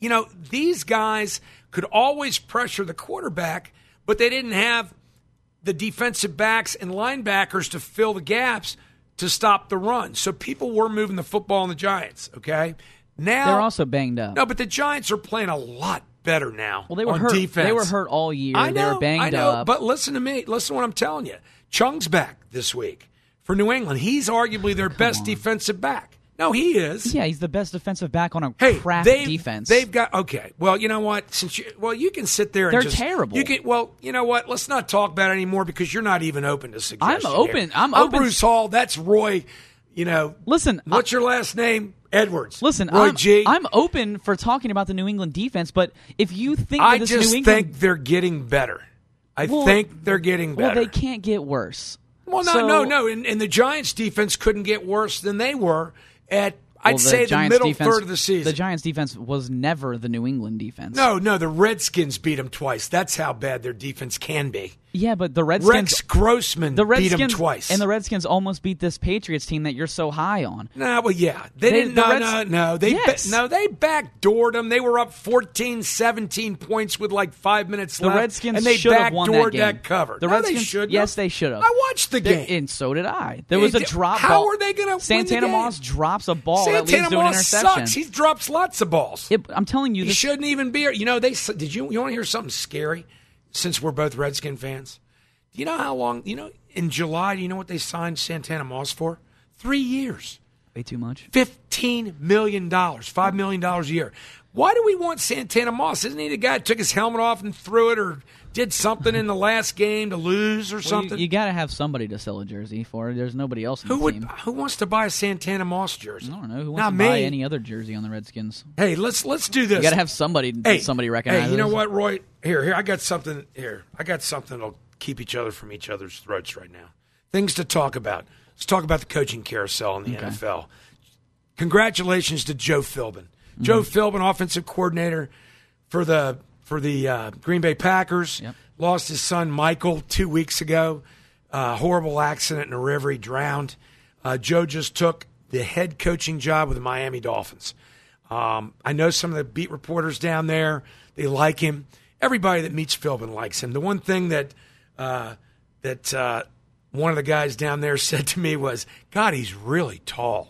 you know, these guys could always pressure the quarterback, but they didn't have the defensive backs and linebackers to fill the gaps to stop the run. So people were moving the football on the Giants, okay? Now They're also banged up. No, but the Giants are playing a lot better now. Well, they were on hurt. defense. They were hurt all year. I know, they were banged I know, up. But listen to me. Listen to what I'm telling you. Chung's back this week for New England. He's arguably their best on. defensive back. No, he is. Yeah, he's the best defensive back on a Hey, crap they've, defense. They've got okay. Well, you know what? Since you, well, you can sit there and They're just, terrible. You can. Well, you know what? Let's not talk about it anymore because you're not even open to suggestions. I'm open. Here. I'm I'm open. Bruce Hall. That's Roy. You know. Listen. What's I, your last name? Edwards. Listen. Roy I'm, G. I'm open for talking about the New England defense, but if you think I that this just New England, think they're getting better. I well, think they're getting better. Well, they can't get worse. Well, no, so, no, no. And, and the Giants' defense couldn't get worse than they were at. I'd well, the say Giants the middle defense, third of the season. The Giants' defense was never the New England defense. No, no, the Redskins beat them twice. That's how bad their defense can be. Yeah, but the Redskins. Rex Grossman the beat them Redskins, twice. and the Redskins almost beat this Patriots team that you're so high on. No, well, yeah. They, They- didn't. the No, Reds- no, no. They, Yes. ba- no, they backdoored them. They were up fourteen, seventeen points with like five minutes The left. Redskins and they should have won that backdoored game. that cover. The no, Redskins, they should. yes, they should have. I watched the They- game. and so did I. There was a They- drop how ball. are they gonna win the Santana game? Moss drops a ball that leads Santana to an Moss interception. sucks. He drops lots of balls. It- I'm telling you, He this, shouldn't even be here. You know, they did you you want to hear something scary? Since we're both Redskin fans, do you know how long? You know, in July, do you know what they signed Santana Moss for? Three years, way too much. fifteen million dollars, five million dollars a year. Why do we want Santana Moss? Isn't he the guy that took his helmet off and threw it, or did something in the last game to lose, or Well, something? you, you got to have somebody to sell a jersey for. There's nobody else in who the would? team. Who wants to buy a Santana Moss jersey? I don't know who wants Not to me. buy any other jersey on the Redskins. Hey, let's let's do this. You got to have somebody. Hey, somebody recognizes. Hey, you know what, Roy? Here, here, I got something. Here, I got something that'll keep each other from each other's throats right now. Things to talk about. Let's talk about the coaching carousel in the Okay. N F L. Congratulations to Joe Philbin. Mm-hmm. Joe Philbin, offensive coordinator for the for the uh, Green Bay Packers. Yep. Lost his son Michael two weeks ago. Uh, horrible accident in a river. He drowned. Uh, Joe just took the head coaching job with the Miami Dolphins. Um, I know some of the beat reporters down there. They like him. Everybody that meets Philbin likes him. The one thing that uh, that uh, one of the guys down there said to me was, "God, he's really tall."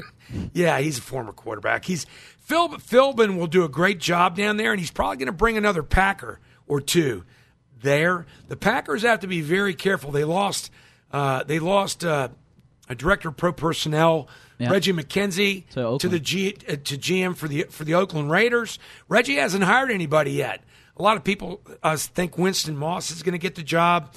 Yeah, he's a former quarterback. He's Phil, Philbin will do a great job down there, and he's probably going to bring another Packer or two there. The Packers have to be very careful. They lost. Uh, they lost uh, a director of pro personnel. Yeah. Reggie McKenzie To Oakland. to the G, uh, to G M for the for the Oakland Raiders. Reggie hasn't hired anybody yet. A lot of people uh, think Winston Moss is going to get the job.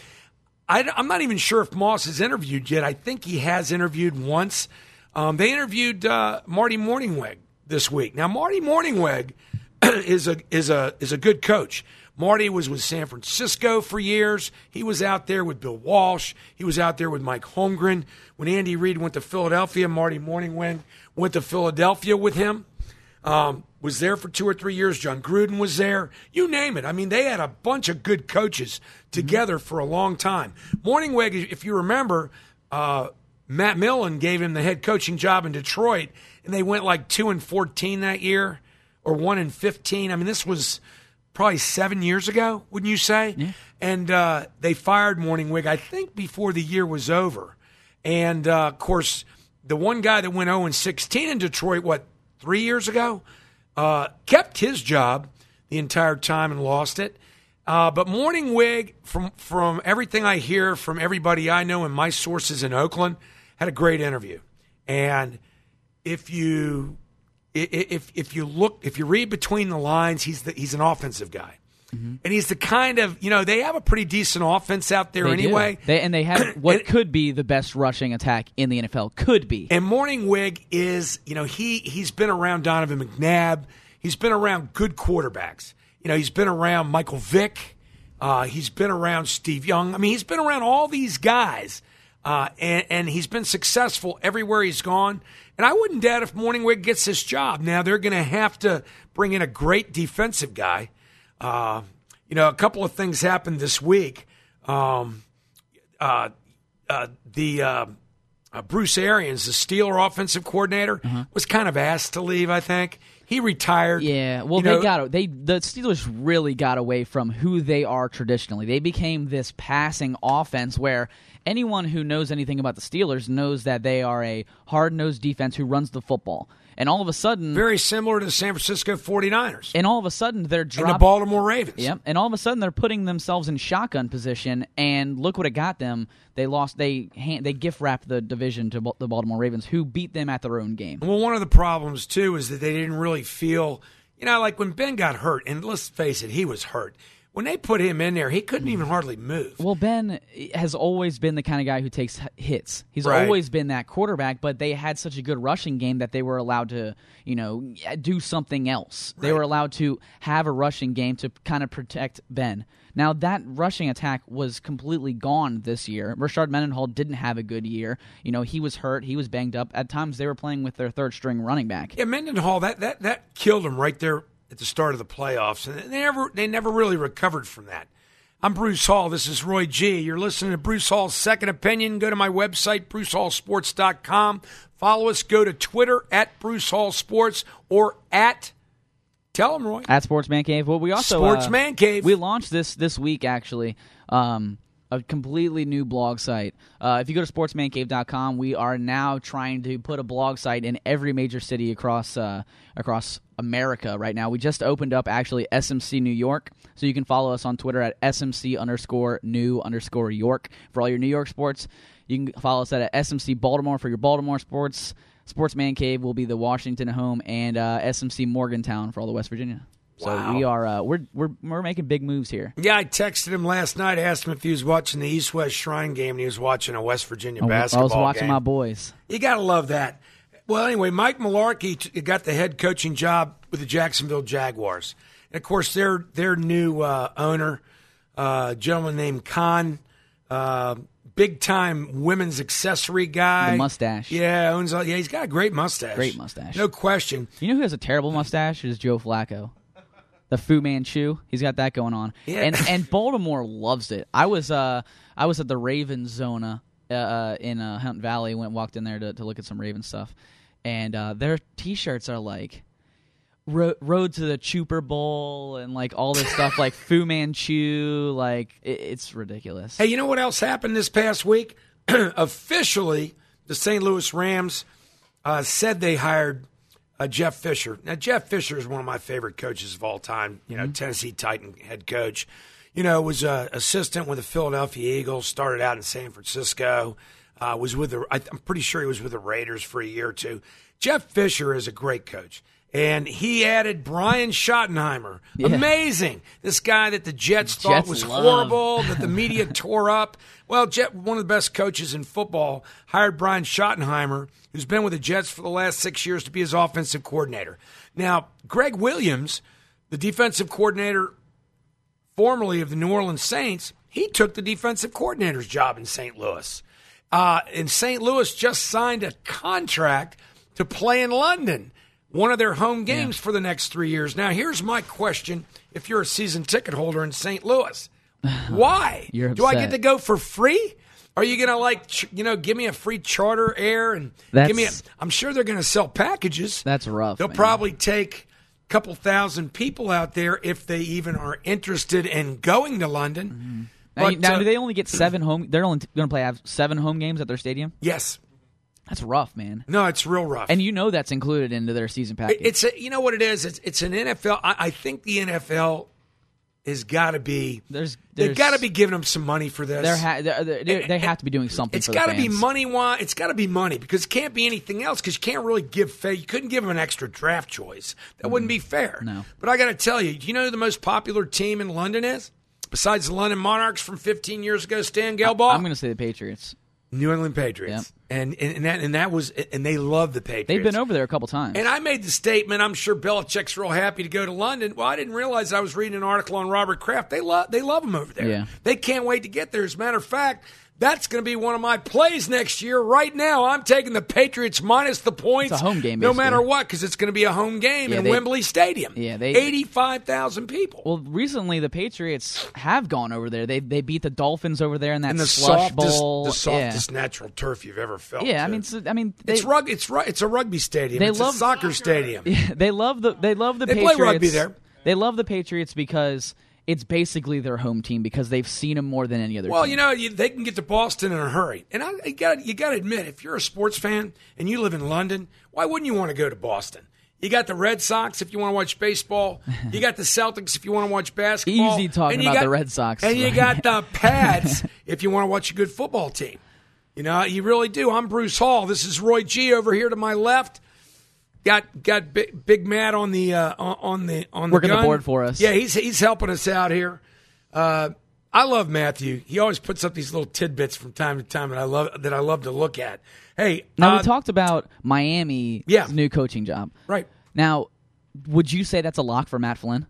I, I'm not even sure if Moss has interviewed yet. I think he has interviewed once. Um, they interviewed uh, Marty Morningweg this week. Now, Marty Morningweg is a is a is a good coach. Marty was with San Francisco for years. He was out there with Bill Walsh. He was out there with Mike Holmgren. When Andy Reid went to Philadelphia, Marty Morningweg went to Philadelphia with him. Um, was there for two or three years. John Gruden was there. You name it. I mean, they had a bunch of good coaches together mm-hmm. for a long time. Morningweg, if you remember, uh, Matt Millen gave him the head coaching job in Detroit, and they went like two and fourteen that year, or one and fifteen. I mean, this was probably seven years ago, wouldn't you say? Yeah. And uh, they fired Morningweg, I think, before the year was over. And uh, of course, the one guy that went oh and sixteen in Detroit, what, three years ago, uh, kept his job the entire time and lost it. Uh, but Morningweg, from from everything I hear from everybody I know and my sources in Oakland, had a great interview. And if you if if you look if you read between the lines, he's the, he's an offensive guy. Mm-hmm. And he's the kind of, you know, they have a pretty decent offense out there They anyway. do. They, and they have what and, could be the best rushing attack in the N F L. Could be. And Morningweg is, you know, he, he's been around Donovan McNabb. He's been around good quarterbacks. You know, he's been around Michael Vick. Uh, he's been around Steve Young. I mean, he's been around all these guys. Uh, and, and he's been successful everywhere he's gone. And I wouldn't doubt if Morningweg gets this job. Now, they're going to have to bring in a great defensive guy. Uh, you know, a couple of things happened this week. Um, uh, uh, the uh, uh, Bruce Arians, the Steeler offensive coordinator, uh-huh. was kind of asked to leave, I think. He retired. Yeah, well, You they know- got they the Steelers really got away from who they are traditionally. They became this passing offense where anyone who knows anything about the Steelers knows that they are a hard-nosed defense who runs the football. And all of a sudden, Very similar to the San Francisco forty-niners and all of a sudden they're and the dropping. Baltimore Ravens. Yep, and all of a sudden they're putting themselves in shotgun position, and look what it got them. They lost. They hand, they gift wrapped the division to Ba- the Baltimore Ravens, who beat them at their own game. Well, one of the problems, too, is that they didn't really feel, you know, like when Ben got hurt, and let's face it, he was hurt. When they put him in there, he couldn't even hardly move. Well, Ben has always been the kind of guy who takes h- hits. He's Right. always been that quarterback, but they had such a good rushing game that they were allowed to, you know, do something else. They Right. were allowed to have a rushing game to kind of protect Ben. Now, that rushing attack was completely gone this year. Rashard Mendenhall didn't have a good year. You know, he was hurt. He was banged up. At times, they were playing with their third-string running back. Yeah, Mendenhall, that, that, that killed him right there at the start of the playoffs, and they never they never really recovered from that. I'm Bruce Hall. This is Roy G. You're listening to Bruce Hall's Second Opinion. Go to my website, bruce hall sports dot com. Follow us. Go to Twitter at Bruce Hall Sports or at, tell them, Roy. At Sportsman Cave. Well, we also Sports uh, Man Cave. We launched this this week actually. Um, a completely new blog site. Uh, if you go to sports man cave dot com, we are now trying to put a blog site in every major city across uh, across America right now. We just opened up actually S M C New York, so you can follow us on Twitter at S M C underscore new underscore York for all your New York sports. You can follow us at S M C Baltimore for your Baltimore sports. Sportsman Cave will be the Washington home, and uh, S M C Morgantown for all the West Virginia. So Wow. we are uh, we're we're we're making big moves here. Yeah, I texted him last night, asked him if he was watching the East-West Shrine game, and he was watching a West Virginia I basketball was watching game. my boys. You got to love that. Well, anyway, Mike Mularkey t- got the head coaching job with the Jacksonville Jaguars. And, of course, their their new uh, owner, uh, a gentleman named Khan, uh, big-time women's accessory guy. The mustache. Yeah, owns. all- Yeah, he's got a great mustache. Great mustache. No question. You know who has a terrible mustache? Is Joe Flacco. The Fu Manchu. He's got that going on. Yeah. And and Baltimore loves it. I was uh I was at the Ravens Zona uh, in uh, Hunt Valley. Went walked in there to, to look at some Ravens stuff, and uh, their T-shirts are like Ro- Road to the Chuper Bowl and like all this stuff like Fu Manchu. Like it, it's ridiculous. Hey, you know what else happened this past week? Officially, the Saint Louis Rams uh, said they hired uh, Jeff Fisher. Now, Jeff Fisher is one of my favorite coaches of all time. You know, Tennessee Titan head coach. You know, was an assistant with the Philadelphia Eagles. Started out in San Francisco. Uh, was with the. I'm pretty sure he was with the Raiders for a year or two. Jeff Fisher is a great coach. And he added Brian Schottenheimer. Yeah. Amazing. This guy that the Jets, The thought Jets was love. horrible, that the media tore up. Well, Jet, one of the best coaches in football, hired Brian Schottenheimer, who's been with the Jets for the last six years, to be his offensive coordinator. Now, Greg Williams, the defensive coordinator formerly of the New Orleans Saints, he took the defensive coordinator's job in Saint Louis. Uh, and Saint Louis just signed a contract to play in London, one of their home games Yeah. for the next three years. Now, here's my question if you're a season ticket holder in Saint Louis. Why? You're Do I get upset. to go for free? Are you going to, like, ch- you know, give me a free charter air and That's- give me a, I'm sure they're going to sell packages. That's rough. They'll man. probably take a couple thousand people out there if they even are interested in going to London. Now, But, now uh, do they only get seven home? They're only going to play have seven home games at their stadium. Yes. That's rough, man. No, it's real rough. And you know that's included into their season package. It- It's a, you know what it is. It's it's an N F L. I, I think the N F L has got to be. There's, They've there's got to be giving them some money for this. They're ha- they're, they're, they have to be doing something. It's for got the to be fans. money. Wise, it's got to be money because it can't be anything else. Because you can't really give fair. You couldn't give them an extra draft choice. That wouldn't be fair. No. But I got to tell you, do you know who the most popular team in London is? Besides the London Monarchs from fifteen years ago, Stan Gelbaugh, I'm going to say the Patriots. New England Patriots, and, and and that and that was and they love the Patriots. They've been over there a couple times. And I made the statement, I'm sure Belichick's real happy to go to London. Well, I didn't realize I was reading an article on Robert Kraft. They love they love him over there. Yeah. They can't wait to get there. As a matter of fact, That's going to be one of my plays next year. Right now, I'm taking the Patriots minus the points. It's a home game, no basically. matter what, because it's going to be a home game Yeah, in they- Wembley Stadium. Yeah, they- eighty-five thousand people. Well, recently the Patriots have gone over there. They they beat the Dolphins over there in that and the slush softest, bowl. the softest yeah. natural turf you've ever felt. Yeah, I too. mean, so, I mean, they, it's rug. It's ru- It's a rugby stadium. They it's love- a soccer stadium. they love the they love the They play Patriots. rugby there. They love the Patriots because it's basically their home team because they've seen them more than any other Well, team. you know, you, they can get to Boston in a hurry. And I, you got you got to admit, if you're a sports fan and you live in London, why wouldn't you want to go to Boston? You got the Red Sox if you want to watch baseball. You got the Celtics if you want to watch basketball. Easy talking And you about got- the Red Sox. And you got the Pads if you want to watch a good football team. You know, you really do. I'm Bruce Hall. This is Roy G over here to my left. Got got Big, Big Matt on the uh, on the on the Working the gun. board for us. Yeah, he's he's helping us out here. Uh, I love Matthew. He always puts up these little tidbits from time to time that I love that I love to look at. Hey, now uh, we talked about Miami's Yeah. new coaching job. right. Now, would you say that's a lock for Matt Flynn?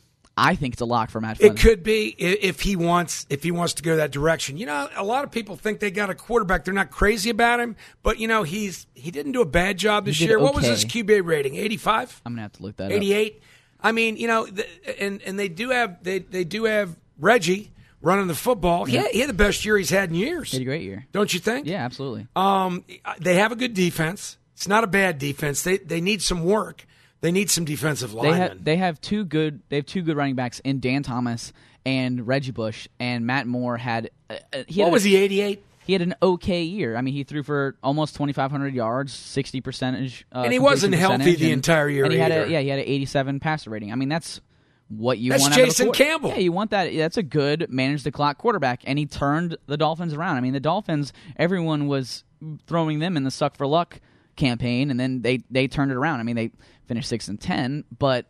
I think it's a lock for Matt Flynn. It could be i- if he wants if he wants to go that direction. You know, a lot of people think they got a quarterback. They're not crazy about him, but you know, he's he didn't do a bad job this did year. What was okay. his Q B rating? eighty-five? I'm gonna have to look that up. eighty-eight? I mean, you know, th- and and they do have they they do have Reggie running the football. Yeah, he had the best year he's had in years. He had a great year. Don't you think? Yeah, absolutely. Um, they have a good defense. It's not a bad defense. They they need some work. They need some defensive They linemen. have they have two good they have two good running backs in Dan Thomas and Reggie Bush, and Matt Moore had uh, uh, he had what a- was he? eighty-eight. He had an okay year. I mean, he threw for almost twenty-five hundred yards, sixty percentage, uh, And he completion wasn't healthy percentage, the and- entire year And he had a either. yeah, he had an eighty-seven passer rating. I mean, that's what you That's want. out of a Jason quarter- Campbell. Yeah, you want that. That's a good manage the clock quarterback, and he turned the Dolphins around. I mean, the Dolphins, everyone was throwing them in the suck for luck campaign, and then they they turned it around. I mean, they finished six and ten, but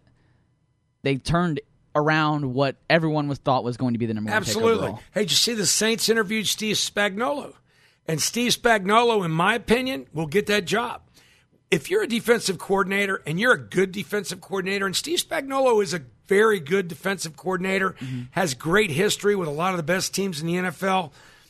they turned around what everyone was thought was going to be the number one pick Absolutely. overall. Hey, did you see the Saints interviewed Steve Spagnuolo? And Steve Spagnuolo, in my opinion, will get that job. If you're a defensive coordinator and you're a good defensive coordinator, and Steve Spagnuolo is a very good defensive coordinator, Mm-hmm. has great history with a lot of the best teams in the N F L,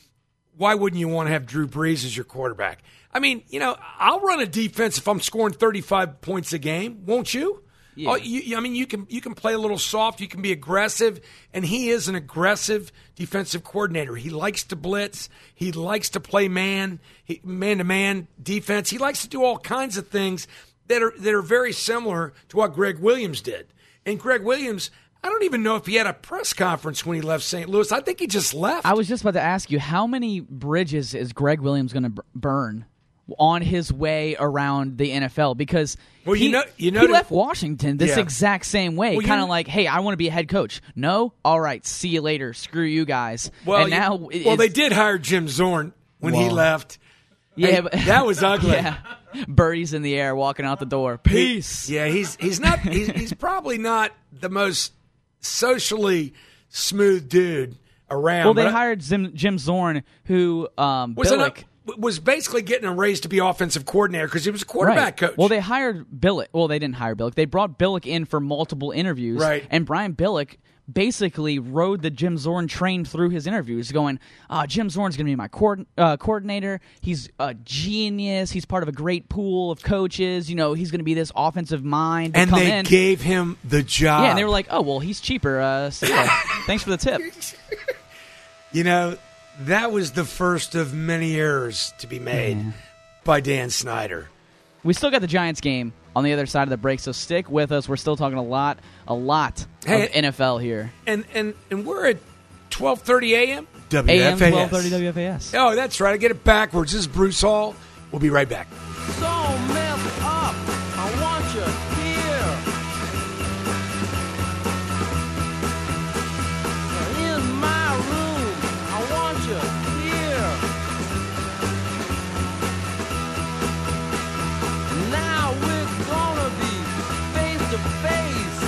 why wouldn't you want to have Drew Brees as your quarterback? I mean, you know, I'll run a defense if I'm scoring thirty-five points a game, won't you? Yeah. Oh, you, I mean, you can you can play a little soft, you can be aggressive, and he is an aggressive defensive coordinator. He likes to blitz, he likes to play man, he, man-to-man defense. He likes to do all kinds of things that are that are very similar to what Greg Williams did. And Greg Williams, I don't even know if he had a press conference when he left Saint Louis. I think he just left. I was just about to ask you, how many bridges is Greg Williams going to b- burn on his way around the N F L? Because Well, you he, know- you know he that- left Washington this Yeah. exact same way, Well, you kind of know- like, hey, I want to be a head coach. No? All right, see you later. Screw you guys. well, and you- now, well, it's- they did hire Jim Zorn when he Well, left. Yeah, Hey, but, that was ugly. Yeah, birdies in the air, walking out the door. Peace. Yeah, he's he's not he's, he's probably not the most socially smooth dude around. Well, they but I- hired Jim, Jim Zorn, who um, was it Billick. not- was basically getting a raise to be offensive coordinator because he was a quarterback Right. coach. Well, they hired Billick. Well, they didn't hire Billick. They brought Billick in for multiple interviews. Right. And Brian Billick basically rode the Jim Zorn train through his interviews, going, uh, Jim Zorn's going to be my coord- uh, coordinator. He's a genius. He's part of a great pool of coaches. You know, he's going to be this offensive mind to and come they in. gave him the job. Yeah, and they were like, oh, well, he's cheaper. Uh, so yeah, thanks for the tip. You know, that was the first of many errors to be made Yeah. by Dan Snyder. We still got the Giants game on the other side of the break, so stick with us. We're still talking a lot, a lot Hey, of N F L here. And and and we're at twelve thirty a.m. A W M F A S. twelve thirty W F A S. Oh, that's right. I get it backwards. This is Bruce Hall. We'll be right back. So messed up. I want you here. In my room. I want you here. Now we're gonna be face to face.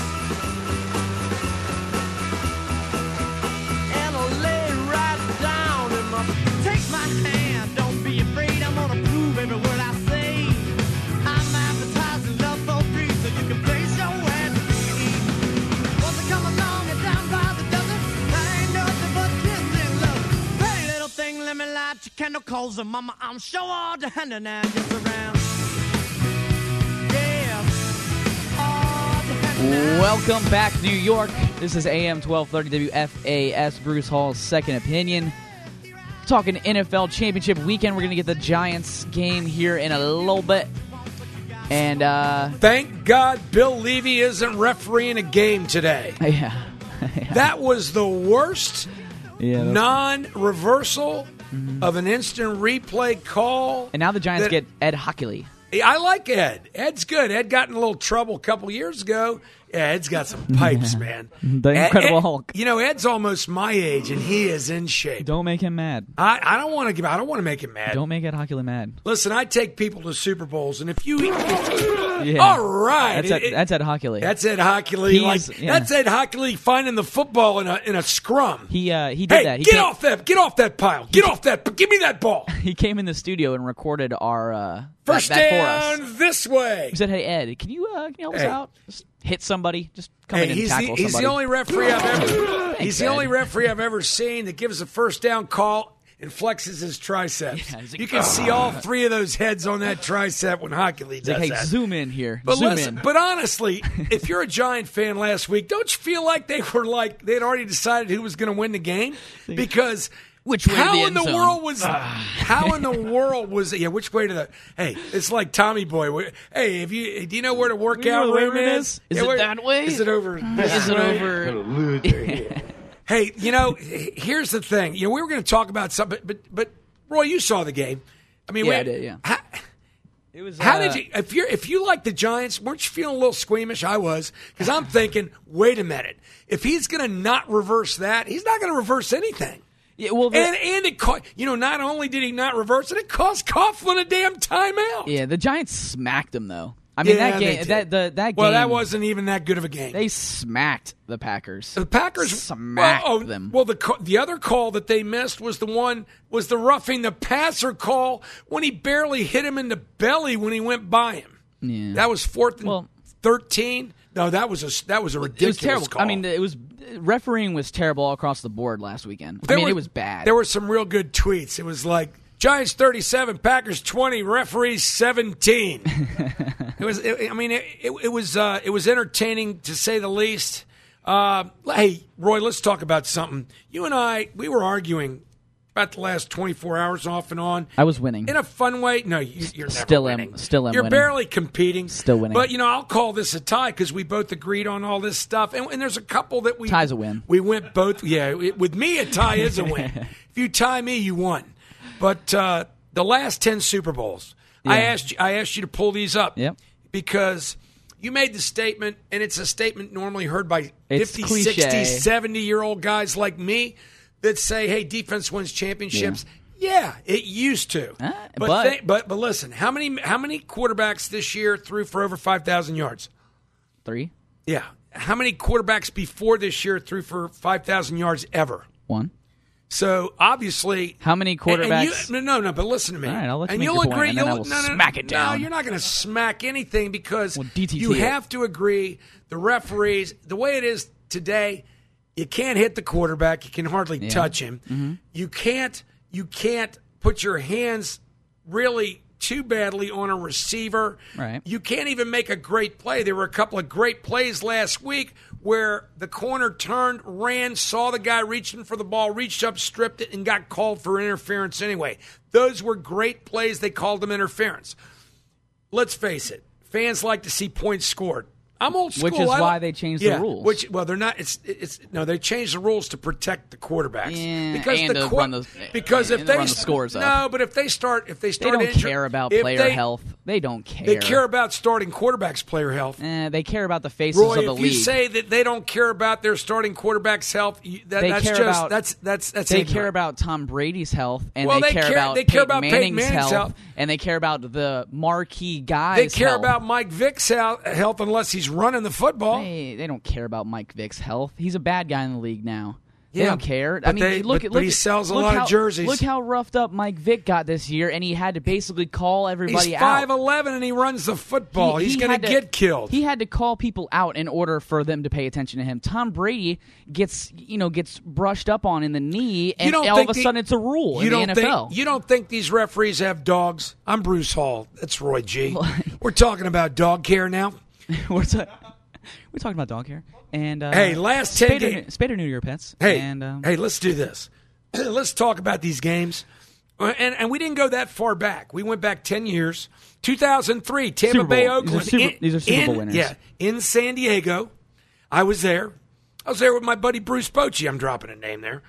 And I'll lay right down in my. Take my hand. Don't be afraid. I'm gonna prove every word I say. I'm advertising love for free, so you can place your ad free. Once I come along and down by the dozen, I ain't nothing but kissing love. Pretty little thing let me light your candle, cause mama, I'm sure all the hand and now just around. Yeah. All the hand and Welcome back, New York. This is A M twelve thirty W F A S, Bruce Hall's Second Opinion. Talking N F L Championship weekend. We're going to get the Giants game here in a little bit. And, uh... Thank God Bill Levy isn't refereeing a game today. Yeah. yeah. That was the worst yeah, non-reversal mm-hmm. of an instant replay call. And now the Giants that, get Ed Hockley. I like Ed. Ed's good. Ed got in a little trouble a couple years ago. Yeah, Ed's got some pipes, man. The Ed, Incredible Ed, Hulk. You know, Ed's almost my age, and he is in shape. Don't make him mad. I, I don't want to give. I don't want to make him mad. Don't make Ed Hockley mad. Listen, I take people to Super Bowls, and if you, yeah. all right, that's Ed, that's Ed Hockley. That's Ed Hockley. Like, yeah. That's Ed Hockley finding the football in a in a scrum. He uh, he did hey, that. He get came, off that! Get off that pile! Get off that! Give me that ball! He came in the studio and recorded our uh, first that, that down for us. This way. He said, "Hey Ed, can you uh, can you help hey. us out? Just hit somebody. Just come hey, in and he's tackle the, somebody." He's the only referee I've ever. Thanks, he's the Ed. only referee I've ever seen that gives a first down call and flexes his triceps. Yeah, like, you can see all three of those heads on that tricep when Hockley does like, hey, that. zoom in here. But zoom listen, in. but honestly, if you're a Giant fan last week, don't you feel like they were like they'd already decided who was going to win the game? Because which way how to the in end the zone? world was how in the world was yeah? Which way to the? Hey, it's like Tommy Boy. Hey, if you do you know where the workout know where the room room is? is? Is Yeah, it where- that way? Is it over? Is it over? Hey, you know, here's the thing. You know, we were going to talk about something, but but Roy, you saw the game. I mean, Yeah, we, I did, yeah. How, It was. how uh, did you? If you if you like the Giants, weren't you feeling a little squeamish? I was, because I'm thinking, wait a minute. If he's going to not reverse that, he's not going to reverse anything. Yeah, well, the, And and it co- you know, not only did he not reverse it, it cost Coughlin a damn timeout. yeah, the Giants smacked him though. I mean, Yeah, that they game. did. That the that Well, game. that wasn't even that good of a game. They smacked the Packers. The Packers smacked well, oh, them. Well, the ca- the other call that they missed was the one was the roughing the passer call when he barely hit him in the belly when he went by him. Yeah. That was fourth and Well- thirteen. No, that was a that was a It ridiculous was terrible. call. I mean, it was refereeing was terrible all across the board last weekend. There I mean, were- it was bad. There were some real good tweets. It was like Giants thirty-seven, Packers twenty, referees seventeen. It was. It, I mean, it, it, it was. Uh, it was entertaining to say the least. Uh, hey, Roy, let's talk about something. You and I, we were arguing about the last twenty-four hours off and on. I was winning. In a fun way. No, you, you're never Still am- winning. still am You're winning. barely competing. Still winning. But, you know, I'll call this a tie because we both agreed on all this stuff. And, and there's a couple that we... Tie's a win. We went both... Yeah, it, with me, a tie is a win. If you tie me, you won. But uh, the last ten Super Bowls, I Yeah. asked you, I asked you to pull these up. Yep. Because you made the statement, and it's a statement normally heard by It's fifty, cliche. sixty, seventy-year-old guys like me that say, hey, defense wins championships. Yeah, it used to. Uh, but, but- thi- but but listen, how many how many quarterbacks this year threw for over five thousand yards? Three, Yeah. How many quarterbacks before this year threw for five thousand yards ever? one. So obviously, How many and- and quarterbacks? you- no, no, no. But listen to me. All right, I'll let you and make you'll your point, agree. and then you'll I will no, no, smack it No, down. you're not going to smack anything because Well, D T T you it. have to agree. The referees, the way it is today, you can't hit the quarterback. You can hardly touch him. Mm-hmm. You can't. You can't put your hands really too badly on a receiver. Right. You can't even make a great play. There were a couple of great plays last week where the corner turned, ran, saw the guy reaching for the ball, reached up, stripped it, and got called for interference anyway. Those were great plays. They called them interference. Let's face it. Fans like to see points scored. I'm old school. Which is I why like- they changed the yeah, rules. Which well, they're not. It's it's no. They changed the rules to protect the quarterbacks Yeah, because and the to quar- run the- because if and to they run the scores up. no, but if they start if they They start don't injure- care about if player they- health. They don't care. They care about starting quarterbacks' player health. Eh, they care about the faces Roy, of the if league. you say that they don't care about their starting quarterback's health, you, that, They that's care just about- that's that's that's they ignorant. care about Tom Brady's health, and Well, they, they care, care- about they care Peyton about Peyton Manning's, Manning's health, health. and they care about the marquee guys. They care health. about Mike Vick's health, health unless he's running the football. They, they don't care about Mike Vick's health. He's a bad guy in the league now. They Yeah, don't care. but I mean, they- look but- at but look he at- sells a look lot of how- jerseys. Look how roughed up Mike Vick got this year, and he had to basically call everybody He's out. five eleven and he runs the football. He- He's he going had to to- get killed. He had to call people out in order for them to pay attention to him. Tom Brady gets, you know, gets brushed up on in the knee, and all of think a the- sudden it's a rule you in don't the N F L. Think, you don't think these referees have dogs? I'm Bruce Hall. That's Roy G. We're talking about dog care now. we're, ta- we're talking about dog hair. And uh, Hey, last ten spade or, games- new- spade or neuter your pets. Hey, and, um, hey, let's do this. Let's talk about these games. Uh, And and we didn't go that far back. We went back ten years. two thousand three, Tampa Super Bowl. Bay, These are Oakland. Super- in, these are Super in- Bowl winners. Yeah, in San Diego. I was there. I was there with my buddy Bruce Bochy. I'm dropping a name there.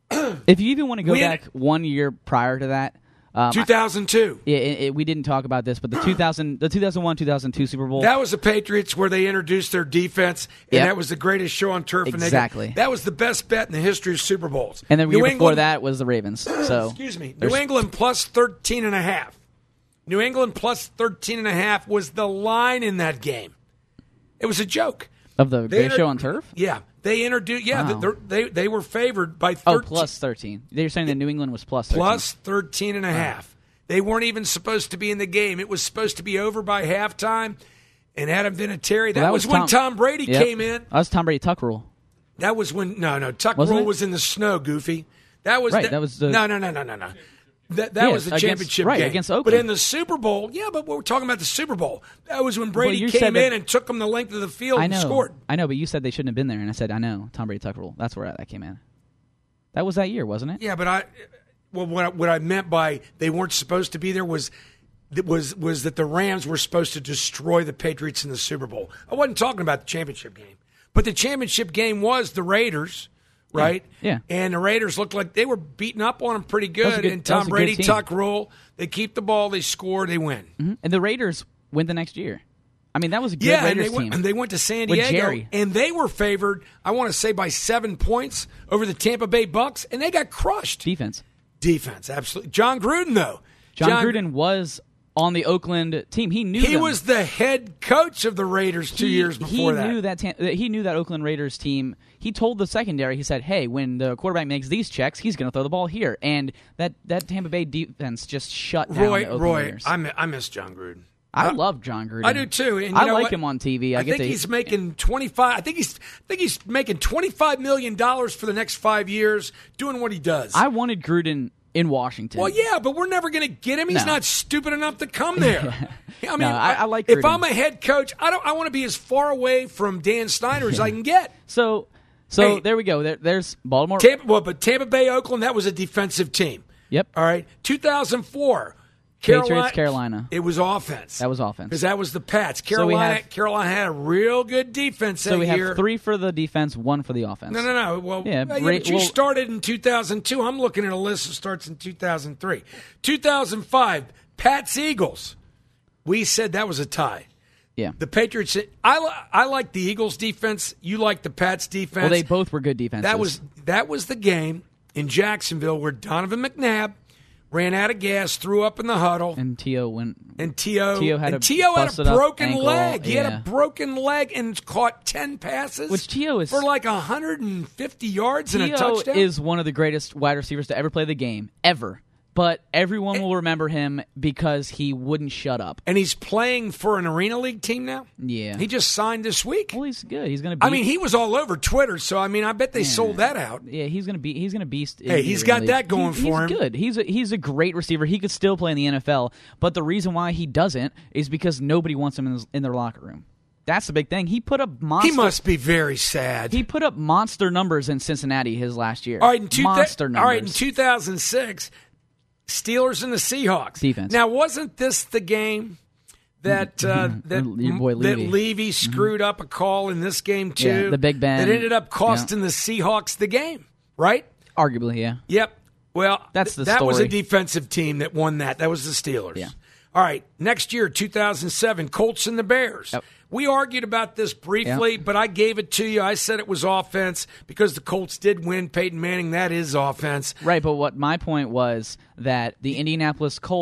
if you even want to go we had- back one year prior to that, um, two thousand two. Yeah, it, it, we didn't talk about this, but the two thousand, the two thousand one, two thousand two Super Bowl. That was the Patriots where they introduced their defense, and Yep. that was the greatest show on turf. And they got- Exactly. that was the best bet in the history of Super Bowls. and then the New year before England- that was the Ravens. So Excuse me. New there's- England plus thirteen and a half. New England plus thirteen and a half was the line in that game. It was a joke. of the They greatest inter- show on turf. Yeah. They introduced. Yeah, Wow. they're- they they were favored by Oh, thirteen, plus thirteen. They're saying that New England was plus thirteen. plus thirteen and a half. They weren't even supposed to be in the game. It was supposed to be over by halftime. And Adam Vinatieri, that, Well, that was, was when Tom- Tom Brady Yep. came in. That was Tom Brady tuck rule. That was when no, no, Tuck Wasn't Rule it? was in the snow, Goofy. That was Right, the- that was the- no, no, no, no, no, no. That that Yeah, was the against- championship right, game against But Oakland. in the Super Bowl, yeah, but we're talking about the Super Bowl. That was when Brady you came said that- in and took them the length of the field I and know. scored. I know, but you said they shouldn't have been there, and I said I know. Tom Brady tuck rule. That's where that came in. That was that year, wasn't it? Yeah, but I, well, what I, what I meant by they weren't supposed to be there was. that Was was that the Rams were supposed to destroy the Patriots in the Super Bowl? I wasn't talking about the championship game, but the championship game was the Raiders, right? Yeah. And the Raiders looked like they were beating up on them pretty was a good. good- and that was Tom a good Brady team. tuck rule. They keep the ball, they score, they win. Mhm. And the Raiders win the next year. I mean, that was a good Yeah, and Raiders they, went, team. and they went to San With Diego, Jerry. and they were favored. I want to say by seven points over the Tampa Bay Bucks, and they got crushed. Defense. Defense, absolutely. John Gruden, though, John, Gruden was on the Oakland team. He knew He them. was the head coach of the Raiders two he, years before he that. Knew that ta- he knew that Oakland Raiders team. He told the secondary, he said, hey, when the quarterback makes these checks, he's going to throw the ball here. And that, that Tampa Bay defense just shut down the Roy, Oakland Roy, Raiders. I, mi- I miss John Gruden. I I- love John Gruden. I do too. And you I know like what? him on T V. I, I get think to, he's making twenty five. I think he's. I think he's making twenty five million dollars for the next five years doing what he does. I wanted Gruden in Washington. Well, yeah, but we're never going to get him. He's No. not stupid enough to come there. I mean, No, I- I like if Gruden. I'm a head coach, I don't. I want to be as far away from Dan Snyder as I can get. So, so Hey. there we go. There, there's Baltimore. Tampa, well, but Tampa Bay, Oakland, that was a defensive team. Yep. All right, two thousand four, Patriots, Carolina, Carolina. It was offense. That was offense. because that was the Pats. So we Carolina, have- Carolina had a real good defense So that we have year. three for the defense, one for the offense. No, no, no. Well, Yeah, yeah, Ra- but you well- started in two thousand two. I'm looking at a list that starts in two thousand three. two thousand five, Pats Eagles. We said that was a tie. Yeah. The Patriots. I li- I like the Eagles defense. You like the Pats defense. Well, they both were good defenses. That was that was the game in Jacksonville where Donovan McNabb ran out of gas, threw up in the huddle, and T O went. and T.O. T O had and a T O had busted a up broken ankle, leg. He had yeah. a broken leg and caught ten passes. Which T O is- for like one hundred fifty yards and a T O touchdown. is one of the greatest wide receivers to ever play the game ever. But everyone will remember him because he wouldn't shut up. and he's playing for an Arena League team now. Yeah. He just signed this week. Well, he's good. He's going to. I mean, he was all over Twitter, so I mean, I bet they sold that out. Yeah, he's gonna be. He's gonna beast. in Hey, the he's Arena got League. that going He- for him. He's good. He's a, he's a great receiver. He could still play in the N F L. But the reason why he doesn't is because nobody wants him in, his, in their locker room. That's the big thing. He put up monster. He must be very sad. He put up monster numbers in Cincinnati his last year. all right, in two, monster all numbers. right, in two thousand six, Steelers and the Seahawks Defense. Now, wasn't this the game that uh, that Your boy that Levy. Levy screwed up a call in this game too? Yeah, the Big Ben. that ended up costing the Seahawks the game, right? Arguably, yeah. Yep. Well, That's the that was a story. defensive team that won that. That was the Steelers. Yeah. All right. Next year, two thousand seven, Colts and the Bears. Yep. We argued about this briefly, Yep. but I gave it to you. I said it was offense because the Colts did win. Peyton Manning, that is offense. Right, but what my point was that the Indianapolis Colts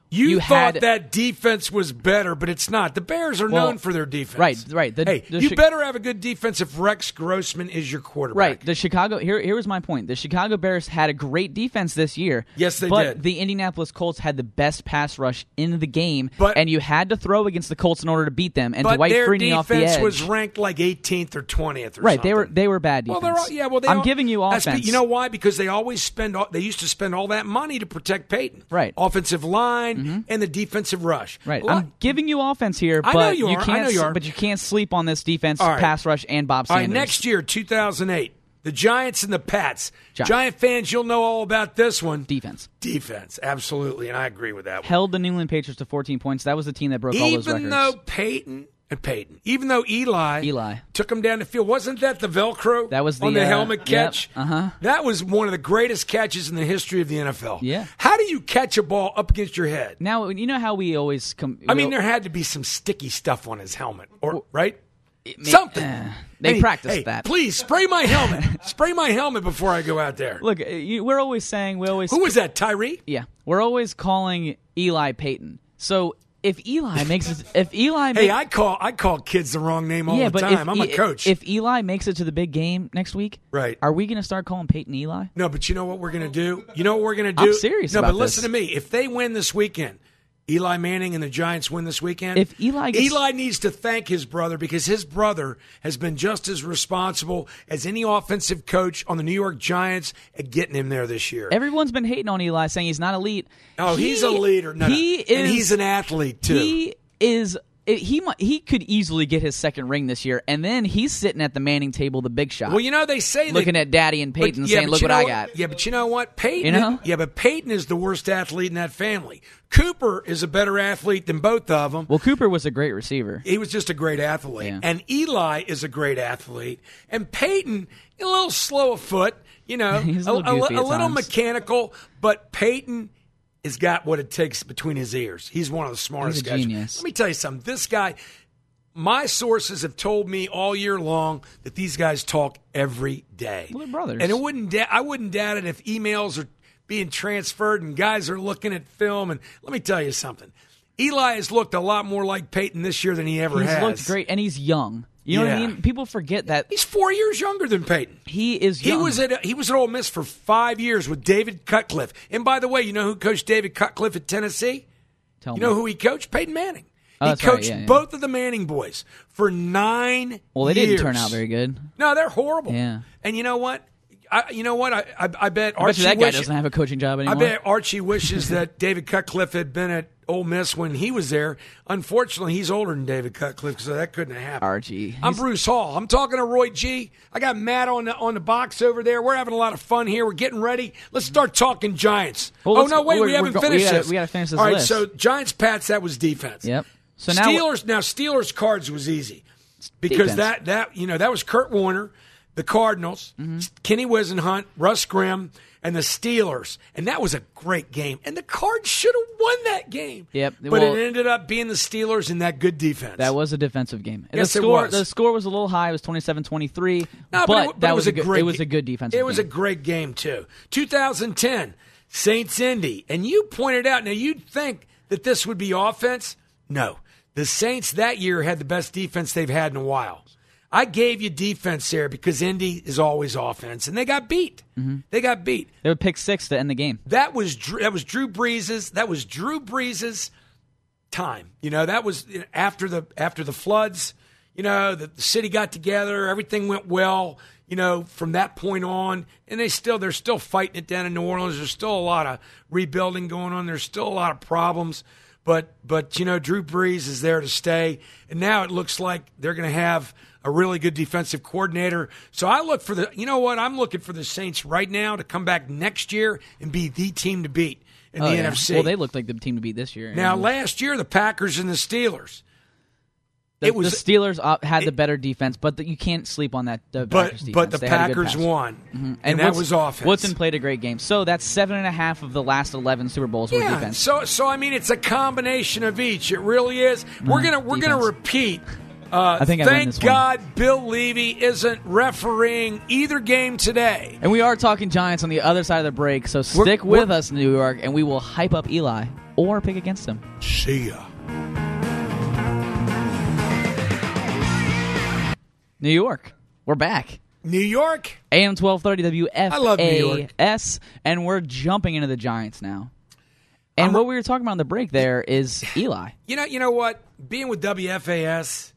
You, you thought had, that defense was better, but it's not. The Bears are well, known for their defense. Right, right. The, hey, the you Chi- better have a good defense if Rex Grossman is your quarterback. Right. The Chicago here here was my point. The Chicago Bears had a great defense this year. Yes, they but did. The Indianapolis Colts had the best pass rush in the game, But- and you had to throw against the Colts in order to beat them. And But Dwight their Freeney off the defense edge was ranked like eighteenth or twentieth or right. something. They were they were bad Well, defense. they're all, yeah. Well, they I'm all, giving you that's be- offense. You know why? Because they always spend. All, they used to spend all that money to protect Peyton. Right. Offensive line mm-hmm. and the defensive rush. Right. Well, I'm giving you offense here, I but know you are. I can't. know you are. But you can't sleep on this defense, All right. pass rush, and Bob all Sanders. right. Next year, two thousand eight, the Giants and the Pats. Giants. Giant fans, you'll know all about this one. defense Defense, absolutely, and I agree with that one. held the New England Patriots to fourteen points. That was the team that broke all those records. Even though Peyton and Peyton, even though Eli, Eli. took him down the field, wasn't that the Velcro? That was the, on the uh, helmet yep, catch. uh-huh. That was one of the greatest catches in the history of the N F L. Yeah. How do you catch a ball up against your head? Now you know how we always come. I mean, there had to be some sticky stuff on his helmet, or right? may- Something. uh, they Hey, practiced hey, that. Please spray my helmet. Spray my helmet before I go out there. Look, uh, you, we're always saying we always Who was that, Tyree? yeah we're always calling Eli Peyton. So if Eli makes it, if Eli Hey, make, I call I call kids the wrong name all yeah, the but time. if, I'm a E- coach. If Eli makes it to the big game next week, Right. Are we going to start calling Peyton Eli? No, but you know what we're going to do? You know what we're going to I'm do? serious No, about but listen this. to me. If they win this weekend, Eli Manning and the Giants win this weekend. If Eli gets- Eli needs to thank his brother because his brother has been just as responsible as any offensive coach on the New York Giants at getting him there this year. Everyone's been hating on Eli, saying he's not elite. oh, He- he's a leader. No, he no. is, and he's an athlete too. He is. He might, he could easily get his second ring this year, and then he's sitting at the Manning table, the big shot. well, you know they say looking that, at Daddy and but- Peyton, yeah, saying, but "Look you what know I got." Yeah, but you know what, Peyton. You know? Yeah, but Peyton is the worst athlete in that family. Cooper is a better athlete than both of them. Well, Cooper was a great receiver. He was just a great athlete. Yeah. And Eli is a great athlete. And Peyton, a little slow of foot, you know, He's a a, little goofy a- a at little times. mechanical, but Peyton has got what it takes between his ears. He's one of the smartest He's a guys. genius. Let me tell you something. This guy, my sources have told me all year long that these guys talk every day. Well, they're brothers. And it wouldn't da- I wouldn't doubt it if emails are being transferred and guys are looking at film. And let me tell you something. Eli has looked a lot more like Peyton this year than he ever He's has. looked great, and he's young. You know what I Yeah. mean? People forget that He's four years younger than Peyton. he is He young. was at he was at Ole Miss for five years with David Cutcliffe. And by the way, you know who coached David Cutcliffe at Tennessee? Tell You me. know who he coached? Peyton Manning. Oh, he that's right, coached yeah, yeah. both of the Manning boys for nine. Well, they years. didn't turn out very good. No, they're horrible. Yeah. And you know what? I, you know what? I, I, I bet I bet Archie you that guy wishes- doesn't have a coaching job I anymore. bet Archie wishes that David Cutcliffe had been at Ole Miss when he was there. Unfortunately, he's older than David Cutcliffe, so that couldn't have happened. Archie. I'm He's- Bruce Hall. I'm talking to Roy G. I got Matt on the on the box over there. We're having a lot of fun here. We're getting ready. Let's start talking Giants. Well, oh let's- no, wait, we're- we haven't we're go- we finished gotta- this. we gotta finish this All right, list. so Giants Pats, that was defense. Yep. So now Steelers now Steelers Cards was easy because defense. that that you know that was Kurt Warner, the Cardinals, Mm-hmm. Kenny Wisenhunt, Russ Grimm, and the Steelers, and that was a great game. And the Cards should have won that game. Yep, but well- it ended up being the Steelers and that good defense. That was a defensive game. Yes, the it score, was. The score was a little high. It was twenty-seven twenty-three. No, but, it, but that it was, was, a good, great. It was a good defensive It was game. a great game too. two thousand ten, Saints Indy, and you pointed out. Now you'd think that this would be offense. No, the Saints that year had the best defense they've had in a while. I gave you defense there because Indy is always offense, and they got beat. Mm-hmm. They got beat. They would pick six to end the game. That was Drew, that was Drew Brees's. That was Drew Brees's time. You know, that was after the after the floods. You know, the, the city got together. Everything went well. You know, from that point on, and they still they're still fighting it down in New Orleans. There's still a lot of rebuilding going on. There's still a lot of problems. But but you know, Drew Brees is there to stay, and now it looks like they're going to have a really good defensive coordinator. So I look for the, you know what, I'm looking for the Saints right now to come back next year and be the team to beat in Oh, the yeah. N F C. Well, they looked like the team to beat this year. Now, And last year, the Packers and the Steelers. the, it was, the Steelers op- had the better defense, but the, you can't sleep on that. The but Packers defense. but the They had a good Packers pass. won, Mm-hmm. and, that Woods- was offense. Woodson played a great game. So that's seven and a half of the last eleven Super Bowls were yeah, defense. so so I mean, it's a combination of each. It really is. We're gonna we're gonna defense. repeat Uh, I think I win thank this one. God Bill Levy isn't refereeing either game today. And we are talking Giants on the other side of the break, so stick We're- with we're- us, New York, and we will hype up Eli or pick against him. See ya. New York, we're back. New York? A M twelve thirty W F A S, I love New York. and we're jumping into the Giants now. And I'm- what we were talking about in the break there is Eli. You know, you know what? Being with W F A S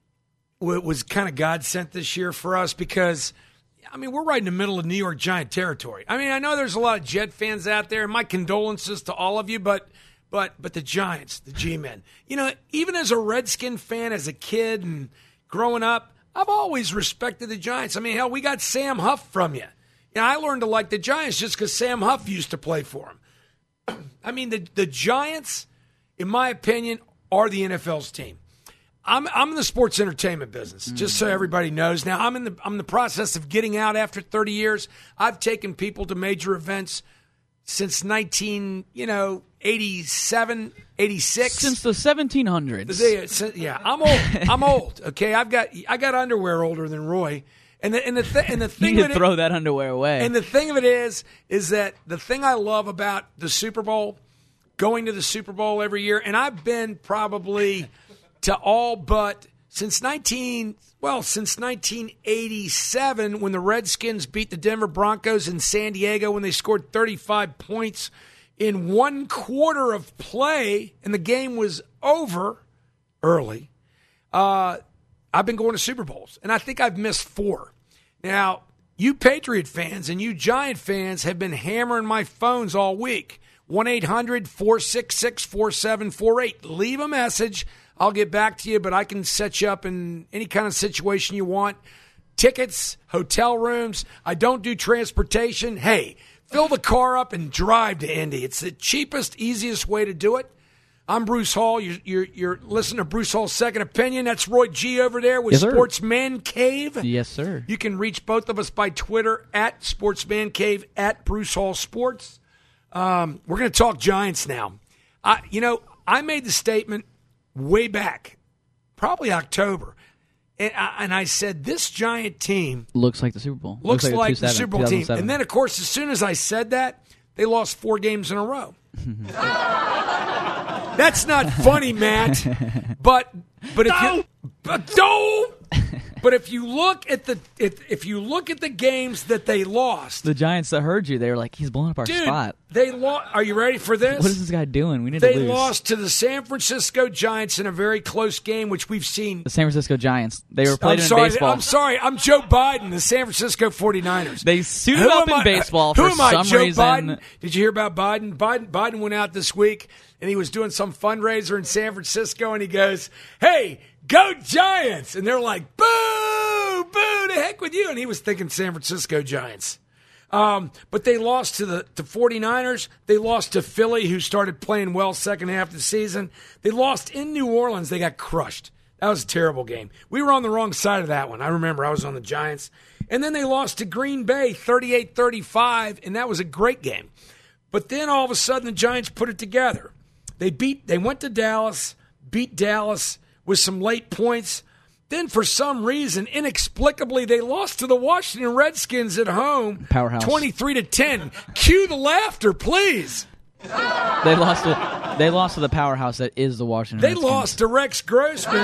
w- was kind of God sent this year for us because, I mean, we're right in the middle of New York Giant territory. I mean, I know there's a lot of Jet fans out there, and my condolences to all of you, but but but the Giants, the G-men. You know, even as a Redskin fan as a kid and growing up, I've always respected the Giants. I mean, hell, we got Sam Huff from you. You know, I learned to like the Giants just because Sam Huff used to play for them. I mean, the the Giants, in my opinion, are the N F L's team. I'm I'm in the sports entertainment business, just so everybody knows. Now, I'm in the I'm in the process of getting out after thirty years. I've taken people to major events since nineteen, you know, eighty-seven, eighty-six. Since the seventeen hundreds. Yeah, I'm old. I'm old. Okay, I've got I got underwear older than Roy, and the and the th- and the thing You of can it, throw that underwear away. and the thing of it is, is that the thing I love about the Super Bowl, going to the Super Bowl every year, and I've been probably to all but since nineteen well since nineteen eighty-seven when the Redskins beat the Denver Broncos in San Diego when they scored thirty-five points in one quarter of play and the game was over early. Uh, I've been going to Super Bowls, and I think I've missed four. Now, you Patriot fans and you Giant fans have been hammering my phones all week. one eight hundred four six six four seven four eight. Leave a message. I'll get back to you, but I can set you up in any kind of situation you want. Tickets, hotel rooms. I don't do transportation. Hey, fill the car up and drive to Indy. It's the cheapest, easiest way to do it. I'm Bruce Hall. You're, you're, you're listening to Bruce Hall's Second Opinion. That's Roy G over there with Yes, sir. Sportsman Cave. Yes, sir. You can reach both of us by Twitter at Sportsman Cave, at Bruce Hall Sports. Um, we're going to talk Giants now. I, you know, I made the statement way back, probably October, and I, and I said this Giant team Looks like the Super Bowl. looks a like the two seven, Super Bowl team. two thousand seven. And then, of course, as soon as I said that, they lost four games in a row. That's not funny, Matt. But but if you but don't. But if you look at the if, if you look at the games that they lost, The Giants that heard you, they were like, he's blowing up our dude, spot. they lost. Are you ready for this? What is this guy doing? We need They to lose. lost to the San Francisco Giants in a very close game, which we've seen. The San Francisco Giants. They were I'm playing in sorry, baseball. I'm sorry. I'm Joe Biden, the San Francisco forty-niners. They suited Who up am in I- baseball Who for am I, some Joe reason. Biden? Did you hear about Biden? Biden? Biden went out this week and he was doing some fundraiser in San Francisco and he goes, "Hey, go Giants!" And they're like, "Boo, boo, to heck with you!" And he was thinking San Francisco Giants. Um, but they lost to the to forty-niners. They lost to Philly, who started playing well second half of the season. They lost in New Orleans. They got crushed. That was a terrible game. We were on the wrong side of that one. I remember I was on the Giants. And then they lost to Green Bay thirty-eight thirty-five, and that was a great game. But then all of a sudden the Giants put it together. They beat. They went to Dallas, beat Dallas with some late points. Then for some reason, inexplicably, they lost to the Washington Redskins at home. Powerhouse. twenty-three to ten. Cue the laughter, please. They lost to they lost to the powerhouse that is the Washington They Redskins. lost to Rex Grossman.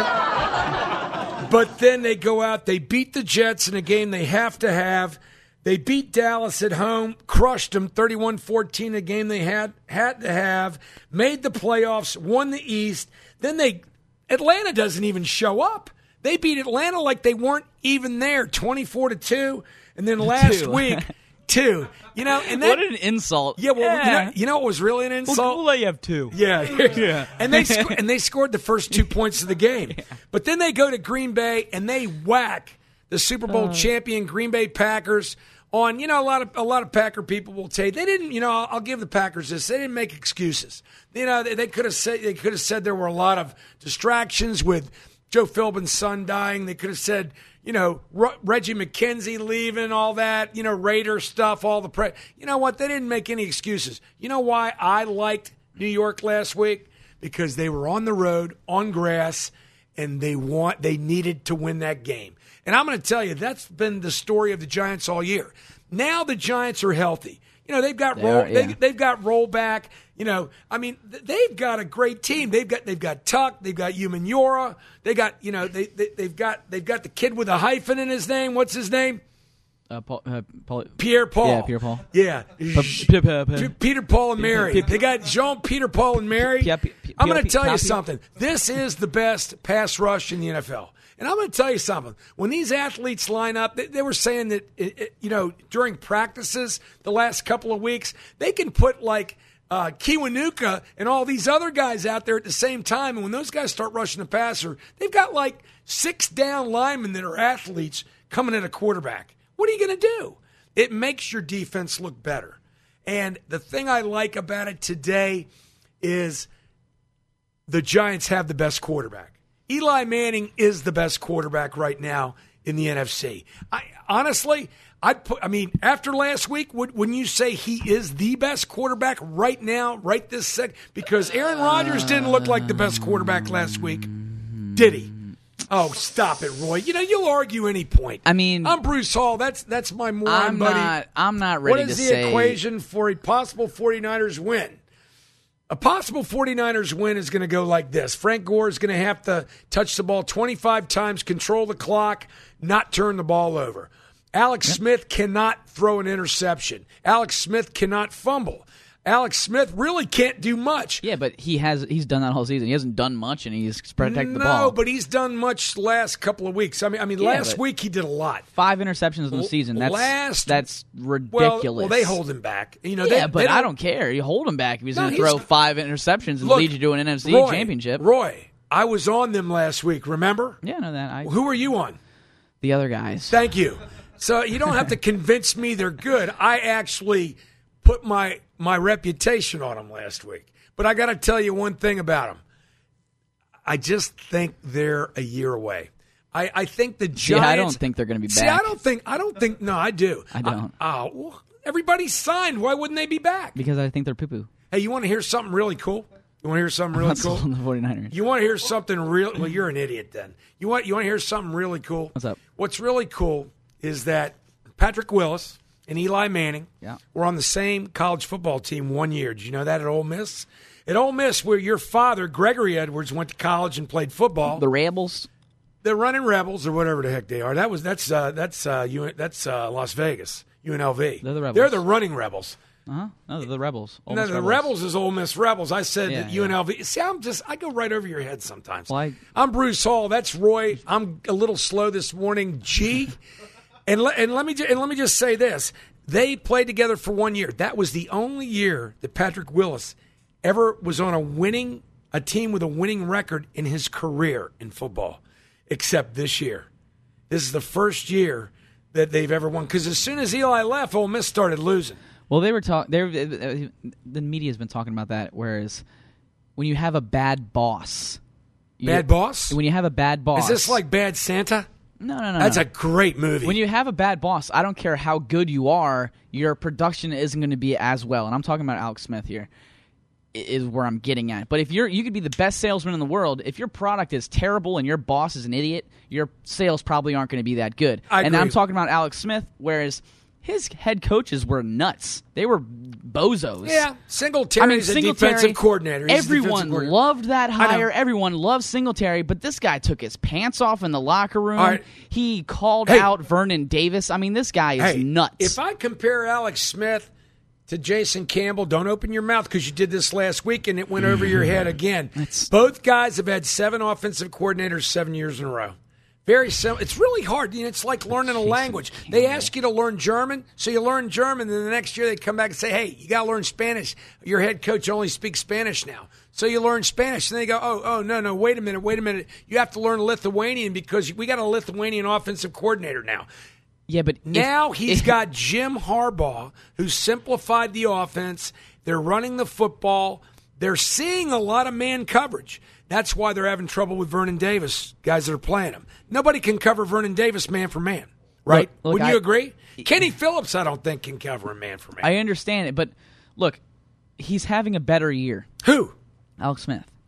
But then they go out, they beat the Jets in a game they have to have. They beat Dallas at home, crushed them thirty-one fourteen, a game they had had to have, made the playoffs, won the East. Then they Atlanta doesn't even show up. They beat Atlanta like they weren't even there, twenty-four to two. And then last Two. week, two. You know, and that, What an insult. yeah, well, You, know, you know what was really an insult? let you have two. Yeah, yeah. And they sc- and they scored the first two points of the game. But then they go to Green Bay and they whack the Super Bowl champion Green Bay Packers on, you know, a lot of a lot of Packer people will say they didn't, you know, I'll, I'll give the Packers this. They didn't make excuses. You know, they, they could have said they could have said there were a lot of distractions with Joe Philbin's son dying. They could have said, you know, R- Reggie McKenzie leaving, all that, you know, Raider stuff, all the pre. You know what? They didn't make any excuses. You know why I liked New York last week? Because they were on the road, on grass, and they want they needed to win that game. And I'm going to tell you, that's been the story of the Giants all year. Now the Giants are healthy. You know, they've got They roll, are, yeah. they, they've got rollback. You know, I mean, th- they've got a great team. They've got they've got Tuck, they've got Umanura, they got you know they, they they've got they've got the kid with a hyphen in his name. What's his name? Uh, Paul, uh, Paul, Pierre Paul. Yeah, Pierre Paul. Yeah. P- P- P- P- Peter Paul and Mary. They got Jean, Peter Paul and Mary. P- P- P- I'm going to P- tell you P- something. This is the best pass rush in the N F L. And I'm going to tell you something. When these athletes line up, they, they were saying that, it, it, you know, during practices the last couple of weeks, they can put like uh, Kiwanuka and all these other guys out there at the same time. And when those guys start rushing the passer, they've got like six down linemen that are athletes coming at a quarterback. What are you going to do? It makes your defense look better. And the thing I like about it today is the Giants have the best quarterback. Eli Manning is the best quarterback right now in the N F C. I honestly, I'd put, I mean, after last week, would, wouldn't you say he is the best quarterback right now, right this second? Because Aaron Rodgers didn't look like the best quarterback last week, did he? Oh, stop it, Roy. You know, you'll argue any point. I mean, I'm Bruce Hall. That's that's my moron I'm buddy. not. I'm not ready What is to the say. equation for a possible 49ers win? A possible 49ers win is going to go like this. Frank Gore is going to have to touch the ball twenty-five times, control the clock, not turn the ball over. Alex yep. Smith cannot throw an interception. Alex Smith cannot fumble. Alex Smith really can't do much. Yeah, but he has he's done that whole season. He hasn't done much, and he's protected no, the ball. No, but he's done much last couple of weeks. I mean, I mean, Yeah, last week he did a lot. Five interceptions in the season. That's Last- that's ridiculous. Well, well, they hold him back. You know, yeah, they, but they I don't care. You hold him back if he's No, going to he's- throw five interceptions and Look, lead you to an N F C Roy, championship. Roy, I was on them last week. Remember? Yeah, I know that. I, Who were you on? the other guys. Thank you. So you don't have to convince me they're good. I actually put my my reputation on them last week. But I got to tell you one thing about them. I just think they're a year away. I, I think the Giants. See, I don't think they're going to be back. See, I don't think. I don't think. No, I do. I don't. Oh, well, everybody's signed. Why wouldn't they be back? Because I think they're poo-poo. Hey, you want to hear something really cool? You want to hear something I'm really not cool? sold on the 49ers. You want to hear something real? Well, you're an idiot then. You want you want to hear something really cool? What's up? What's really cool is that Patrick Willis and Eli Manning Yeah. were on the same college football team one year. Did you know that at Ole Miss? At Ole Miss, where your father, Gregory Edwards, went to college and played football. The Rebels. The Running Rebels, or whatever the heck they are. That was that's uh, that's uh, U- that's uh, Las Vegas, U N L V. They're the Rebels. They're the Running Rebels. Uh-huh. No, they're the Rebels. Ole No, Miss the Rebels is Ole Miss Rebels. I said Yeah, that yeah. U N L V. See, I'm just I go right over your head sometimes. Well, I- I'm Bruce Hall. That's Roy. I'm a little slow this morning. G. and le- and let me ju- and let me just say this: they played together for one year. That was the only year that Patrick Willis ever was on a winning a team with a winning record in his career in football, except this year. This is the first year that they've ever won. Because as soon as Eli left, Ole Miss started losing. Well, they were talking. The media's been talking about that. Whereas when you have a bad boss, you- Bad Boss? When you have a bad boss, Is this like Bad Santa? no, no, no. That's no. a great movie. When you have a bad boss, I don't care how good you are, your production isn't going to be as well. And I'm talking about Alex Smith here. i- Is where I'm getting at. But if you're, you could be the best salesman in the world. If your product is terrible and your boss is an idiot, your sales probably aren't going to be that good. I and agree. I'm talking about Alex Smith, whereas his head coaches were nuts. They were bozos. yeah, Singletary's I mean, a Singletary, defensive coordinator. He's a everyone defensive coordinator. loved that know. hire. Everyone loved Singletary, but this guy took his pants off in the locker room. All right. He called Hey. out Vernon Davis. I mean, this guy is Hey, nuts. If I compare Alex Smith to Jason Campbell, don't open your mouth because you did this last week and it went over your head again. That's- Both guys have had seven offensive coordinators seven years in a row. Very simple. It's really hard. You know, it's like learning a language. They ask you to learn German, so you learn German. Then the next year they come back and say, "Hey, you got to learn Spanish. Your head coach only speaks Spanish now." So you learn Spanish. And they go, "Oh, oh, no, no, wait a minute, wait a minute. You have to learn Lithuanian because we got a Lithuanian offensive coordinator now." yeah, but if- Now he's if- got Jim Harbaugh, who simplified the offense. They're running the football. They're seeing a lot of man coverage. That's why they're having trouble with Vernon Davis, guys that are playing him. Nobody can cover Vernon Davis man for man, right? Look, look, Wouldn't you I- agree? Kenny Phillips, I don't think, can cover him man for man. I understand it, but look, he's having a better year. Who? Alex Smith.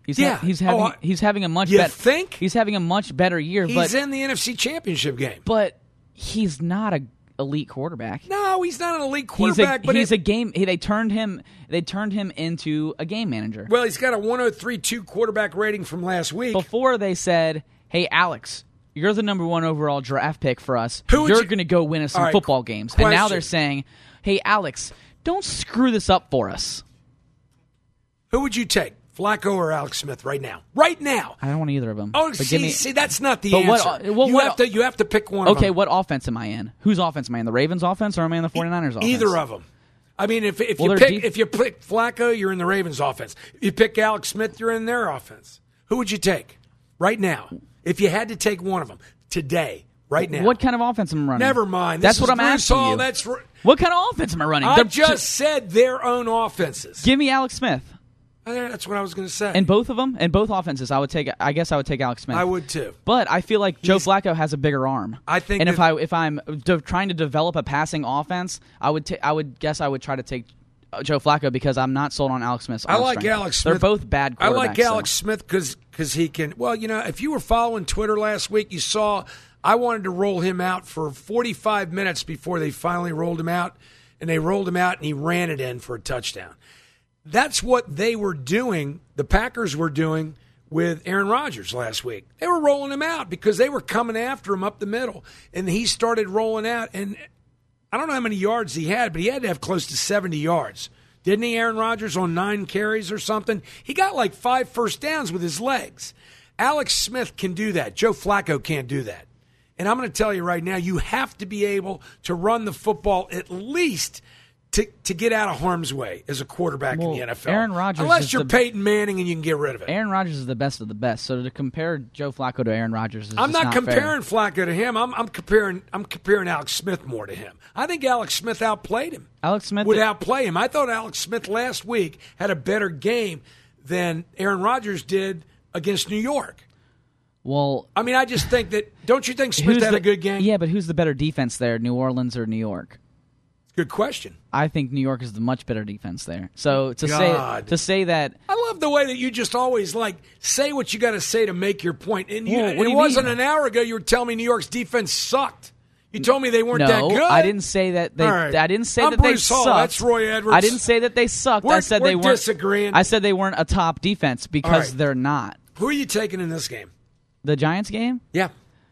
He's Yeah. ha- he's having Oh, I- he's having a much You better. think? He's having a much better year, He's but in the N F C Championship game. but he's not a elite quarterback. No, he's not an elite He's quarterback. a but he's it- a game. He, they turned him. They turned him into a game manager. well, he's got a one oh three point two quarterback rating from last week. Before they said, "Hey, Alex, you're the number one overall draft pick for us. Who would You're you- going to go win us some All right, football games." And now question. they're saying, "Hey, Alex, don't screw this up for us." Who would you take, Flacco or Alex Smith, right now? Right now. I don't want either of them. Oh, But see, give me- see, that's not the But what- answer. what- you what- have to you have to pick one. of Okay, them. what offense am I in? Whose offense am I in? The Ravens' offense, or am I in the 49ers' offense? Either of them. I mean, if if Well, you they're pick deep- if you pick Flacco, you're in the Ravens' offense. If you pick Alex Smith, you're in their offense. Who would you take right now? If you had to take one of them today, right now. What kind of offense am I running? Never mind. That's This what is I'm Bruce asking Hall. you. That's r- What kind of offense am I running? I They're- just said their own offenses. give me Alex Smith. Uh, That's what I was going to say. And both of them, and both offenses, I would take. I guess I would take Alex Smith. I would too. But I feel like Joe He's- Flacco has a bigger arm. I think and if that- I if I'm de- trying to develop a passing offense, I would ta- I would guess I would try to take uh, Joe Flacco because I'm not sold on Alex Smith's I arm like strength. Alex Smith. They're both bad I quarterbacks. like Alex so. Smith because he can. Well, you know, if you were following Twitter last week, you saw I wanted to roll him out for forty-five minutes before they finally rolled him out, and they rolled him out and he ran it in for a touchdown. That's what they were doing. The Packers were doing with Aaron Rodgers last week. They were rolling him out because they were coming after him up the middle, and he started rolling out. And I don't know how many yards he had, but he had to have close to seventy yards. Didn't he, Aaron Rodgers, on nine carries or something? He got like five first downs with his legs. Alex Smith can do that. Joe Flacco can't do that. And I'm going to tell you right now, you have to be able to run the football at least to, to get out of harm's way as a quarterback Well, in the N F L. Aaron Rodgers Unless is you're the- Peyton Manning and you can get rid of it. Aaron Rodgers is the best of the best. So to compare Joe Flacco to Aaron Rodgers is I'm just not, fair. comparing Flacco to him. I'm, I'm comparing I'm comparing Alex Smith more to him. I think Alex Smith outplayed him. Alex Smith would outplay him. I thought Alex Smith last week had a better game than Aaron Rodgers did against New York. Well, I mean, I just think that. Don't you think Smith who's had the, a good game? Yeah, but who's the better defense there, New Orleans or New York? Good question. I think New York is the much better defense there. So to God. say to say that I love the way that you just always like say what you got to say to make your point. And you, Well, what do it you wasn't mean? an hour ago you were telling me New York's defense sucked. You told me they weren't no, that good. I didn't say that they. All right. I didn't say I'm that Bruce they Hall. sucked. That's Roy Edwards. I didn't say that they sucked. I We're- said we're they weren't disagreeing. I said they weren't a top defense because All right. they're not. Who are you taking in this game? The Giants game, Yeah.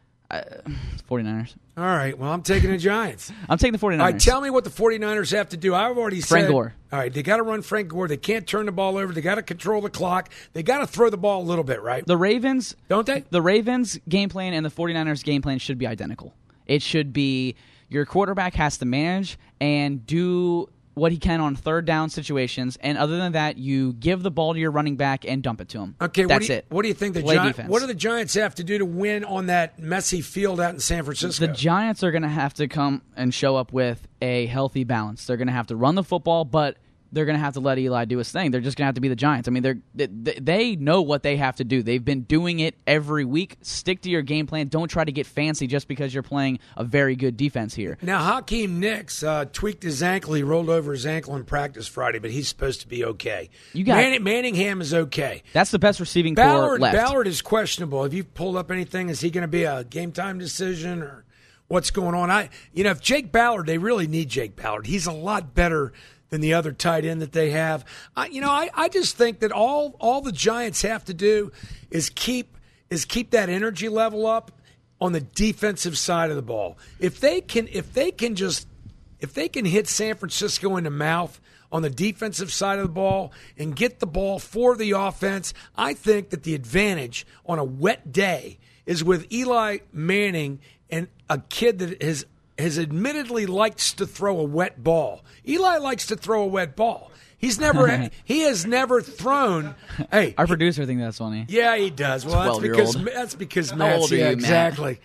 49ers. All right. Well, I'm taking the Giants. I'm taking the 49ers. All right, tell me what the 49ers have to do. I've already said. Frank Gore. All right, they got to run Frank Gore. They can't turn the ball over. They got to control the clock. They got to throw the ball a little bit, right? The Ravens, Don't they? The Ravens game plan and the 49ers game plan should be identical. It should be your quarterback has to manage and do what he can on third down situations, and other than that, you give the ball to your running back and dump it to him. Okay, that's what do you, it. What do you think the Play Giants? defense. What do the Giants have to do to win on that messy field out in San Francisco? The Giants are going to have to come and show up with a healthy balance. They're going to have to run the football, but they're going to have to let Eli do his thing. They're just going to have to be the Giants. I mean, they're they, they know what they have to do. They've been doing it every week. Stick to your game plan. Don't try to get fancy just because you're playing a very good defense here. Now, Hakeem Nicks uh, tweaked his ankle. He rolled over his ankle in practice Friday, but he's supposed to be okay. You got- Man- Manningham is okay. That's the best receiving core Ballard, left. Ballard is questionable. Have you pulled up anything? Is he going to be a game time decision or what's going on? I, you know, if Jake Ballard, they really need Jake Ballard. He's a lot better than the other tight end that they have. I, you know, I, I just think that all all the Giants have to do is keep is keep that energy level up on the defensive side of the ball. If they can, if they can just if they can hit San Francisco in the mouth on the defensive side of the ball and get the ball for the offense, I think that the advantage on a wet day is with Eli Manning and a kid that has has admittedly likes to throw a wet ball. Eli likes to throw a wet ball. He's never he has never thrown. Hey, Our producer thinks that's funny. yeah, he does. Well, that's because twelve-year-old. that's because How Matt's old are yeah, you, Matt? exactly.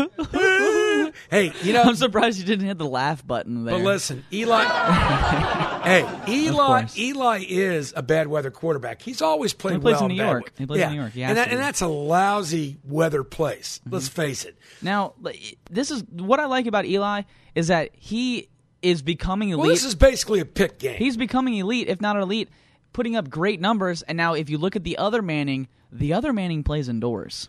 Hey, you know, I'm surprised you didn't hit the laugh button there. but listen, Eli. hey, Eli. course. Eli is a bad weather quarterback. He's always played He plays well in New bad York. weather. He plays yeah. in New York. He has and, that, to. and that's a lousy weather place. Let's face it. Now, like, this is what I like about Eli is that he is becoming elite. Well, this is basically a pick game. He's becoming elite, if not elite, putting up great numbers. And now if you look at the other Manning, the other Manning plays indoors.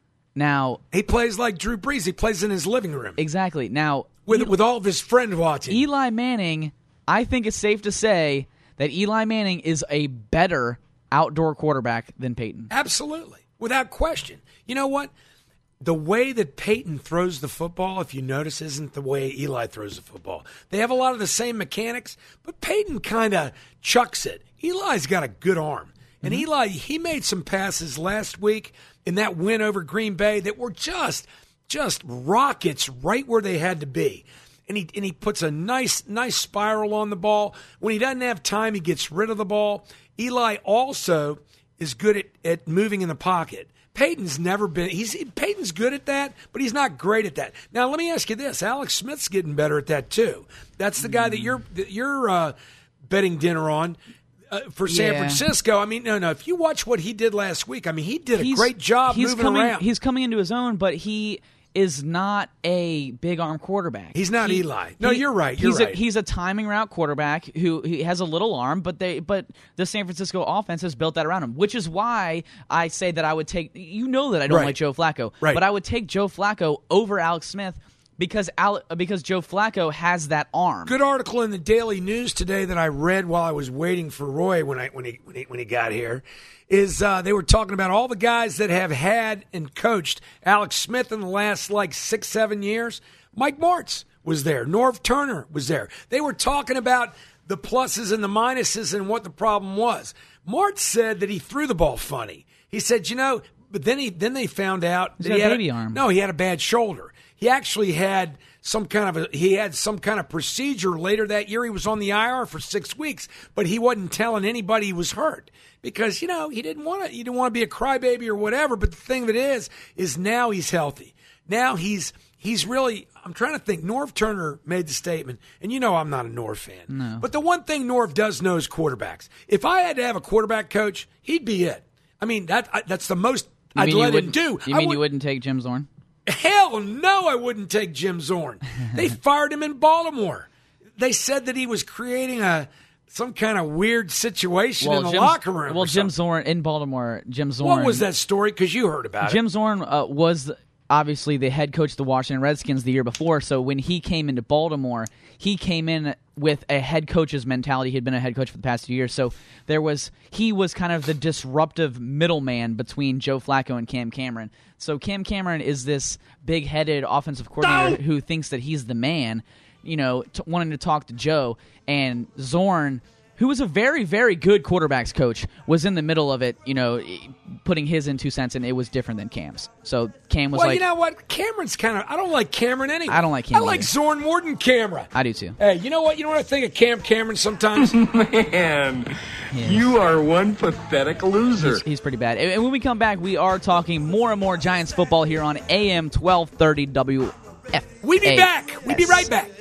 Now he plays like Drew Brees. He plays in his living room. Exactly. Now with Eli, with all of his friends watching. Eli Manning, I think it's safe to say that Eli Manning is a better outdoor quarterback than Peyton. Absolutely, without question. You know what? The way that Peyton throws the football, if you notice, isn't the way Eli throws the football. They have a lot of the same mechanics, but Peyton kind of chucks it. Eli's got a good arm. And mm-hmm. Eli, he made some passes last week in that win over Green Bay that were just just rockets right where they had to be. And he and he puts a nice nice spiral on the ball. When he doesn't have time, he gets rid of the ball. Eli also is good at, at moving in the pocket. Peyton's never been he's Peyton's good at that, but he's not great at that. Now let me ask you this. Alex Smith's getting better at that too. That's the guy that you're that you're uh, betting dinner on. Uh, for San yeah. Francisco, I mean, no, no. If you watch what he did last week, I mean, he did a he's, great job he's moving coming, around. He's coming into his own, but he is not a big arm quarterback. He's not he, Eli. No, he, you're right. You're he's right. A, he's a timing route quarterback who he has a little arm, but they but the San Francisco offense has built that around him, which is why I say that I would take. You know that I don't right. like Joe Flacco, right. but I would take Joe Flacco over Alex Smith. Because Al, because Joe Flacco has that arm. Good article in the Daily News today that I read while I was waiting for Roy when I when he when he, when he got here, is uh, they were talking about all the guys that have had and coached Alex Smith in the last like six seven years. Mike Martz was there. Norv Turner was there. They were talking about the pluses and the minuses and what the problem was. Martz said that he threw the ball funny. He said, you know, but then he then they found out He's that got he had baby a, arm. No, he had a bad shoulder. He actually had some kind of a he had some kind of procedure later that year. He was on the I R for six weeks, but he wasn't telling anybody he was hurt because you know he didn't want to. He didn't want to be a crybaby or whatever. But the thing of it is, is now he's healthy. Now he's he's really. I'm trying to think. Norv Turner made the statement, and you know I'm not a Norv fan. No. But the one thing Norv does know is quarterbacks. If I had to have a quarterback coach, he'd be it. I mean that that's the most You I'd mean you let him wouldn't- do. You I mean would- you wouldn't take Jim Zorn? Hell no, I wouldn't take Jim Zorn. They fired him in Baltimore. They said that he was creating a some kind of weird situation in the Jim, locker room. Well, or Jim something. Zorn in Baltimore. Jim Zorn. What was that story? Because you heard about Jim it. Zorn uh, was obviously the head coach of the Washington Redskins the year before. So when he came into Baltimore, he came in with a head coach's mentality. He had been a head coach for the past two years. So there was he was kind of the disruptive middleman between Joe Flacco and Cam Cameron. So Cam Cameron is this big-headed offensive coordinator who thinks that he's the man, you know, t- wanting to talk to Joe. And Zorn, who was a very, very good quarterbacks coach, was in the middle of it, you know, putting his in two cents, and it was different than Cam's. So Cam was well, like... you know what? Cameron's kind of... I don't like Cameron anyway. I don't like Cam I like either. Zorn more than Cameron. I do too. Hey, you know what? You know what I think of Cam Cameron sometimes? Man, Yes. you are one pathetic loser. He's, he's pretty bad. And and when we come back, we are talking more and more Giants football here on A M twelve thirty W F. We be back. We be right back.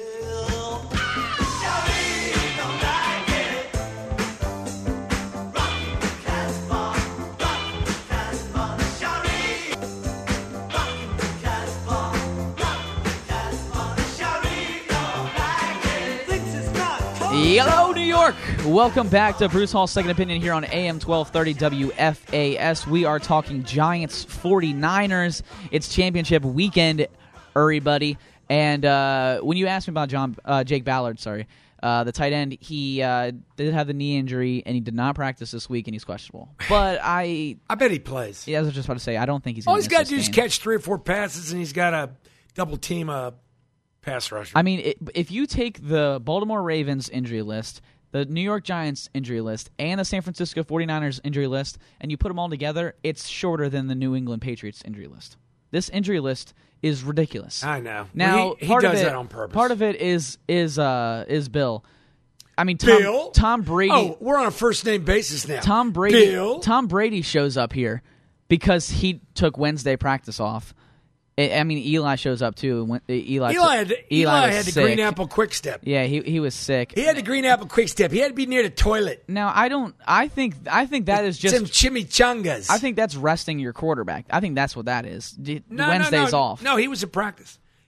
Hello, New York. Welcome back to Bruce Hall's Second Opinion here on A M twelve thirty W F A S. We are talking Giants forty-niners. It's championship weekend, everybody. And uh, when you asked me about John uh, Jake Ballard, sorry, uh, the tight end, he uh, did have the knee injury, and he did not practice this week, and he's questionable. But I, I bet he plays. yeah, I was just about to say, I don't think he's All going he's to got miss to do this is game. catch three or four passes, and he's got to double team a pass rusher. I mean, it, if you take the Baltimore Ravens injury list, the New York Giants injury list, and the San Francisco forty-niners injury list, and you put them all together, it's shorter than the New England Patriots injury list. This injury list is ridiculous. I know. Now, Well, he, he part does of it, that on purpose. Part of it is is uh, is Bill. I mean, Tom, Bill? Tom Brady. Oh, we're on a first name basis now. Tom Brady. Bill? Tom Brady shows up here because he took Wednesday practice off. I I mean, Eli shows up too. When- Eli, Eli had, took- Eli was had the sick. green apple quick step. Yeah, he he was sick. He had the green apple quick step. He had to be near the toilet. Now, I don't. I think. I think that is just. Some chimichangas. I think that's resting your quarterback. I think that's what that is. D- no, Wednesday's no, no. off. No, he was in practice.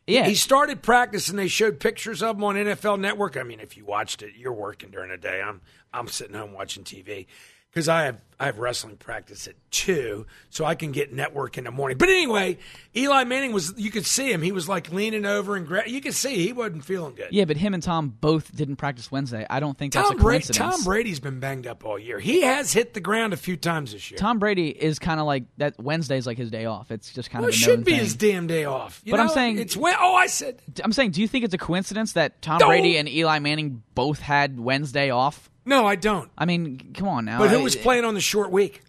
Yeah. He started practice, and they showed pictures of him on N F L Network. I mean, if you watched it, you're working during the day. I'm I'm sitting home watching T V because I have I have wrestling practice at two, so I can get network in the morning. But anyway, Eli Manning was. You could see him. He was like leaning over and gra- you could see he wasn't feeling good. Yeah, but him and Tom both didn't practice Wednesday. I don't think that's Tom a Brady, coincidence. Tom Brady's been banged up all year. He has hit the ground a few times this year. Tom Brady is kind of like that. Wednesday's like his day off. It's just kind well, of it a should known be thing. his damn day off. You But know? I'm saying- it's when. Oh, I said. I'm saying, do you think it's a coincidence that Tom No. Brady and Eli Manning both had Wednesday off? No, I don't. I mean, come on now. But who I- was playing on the short week?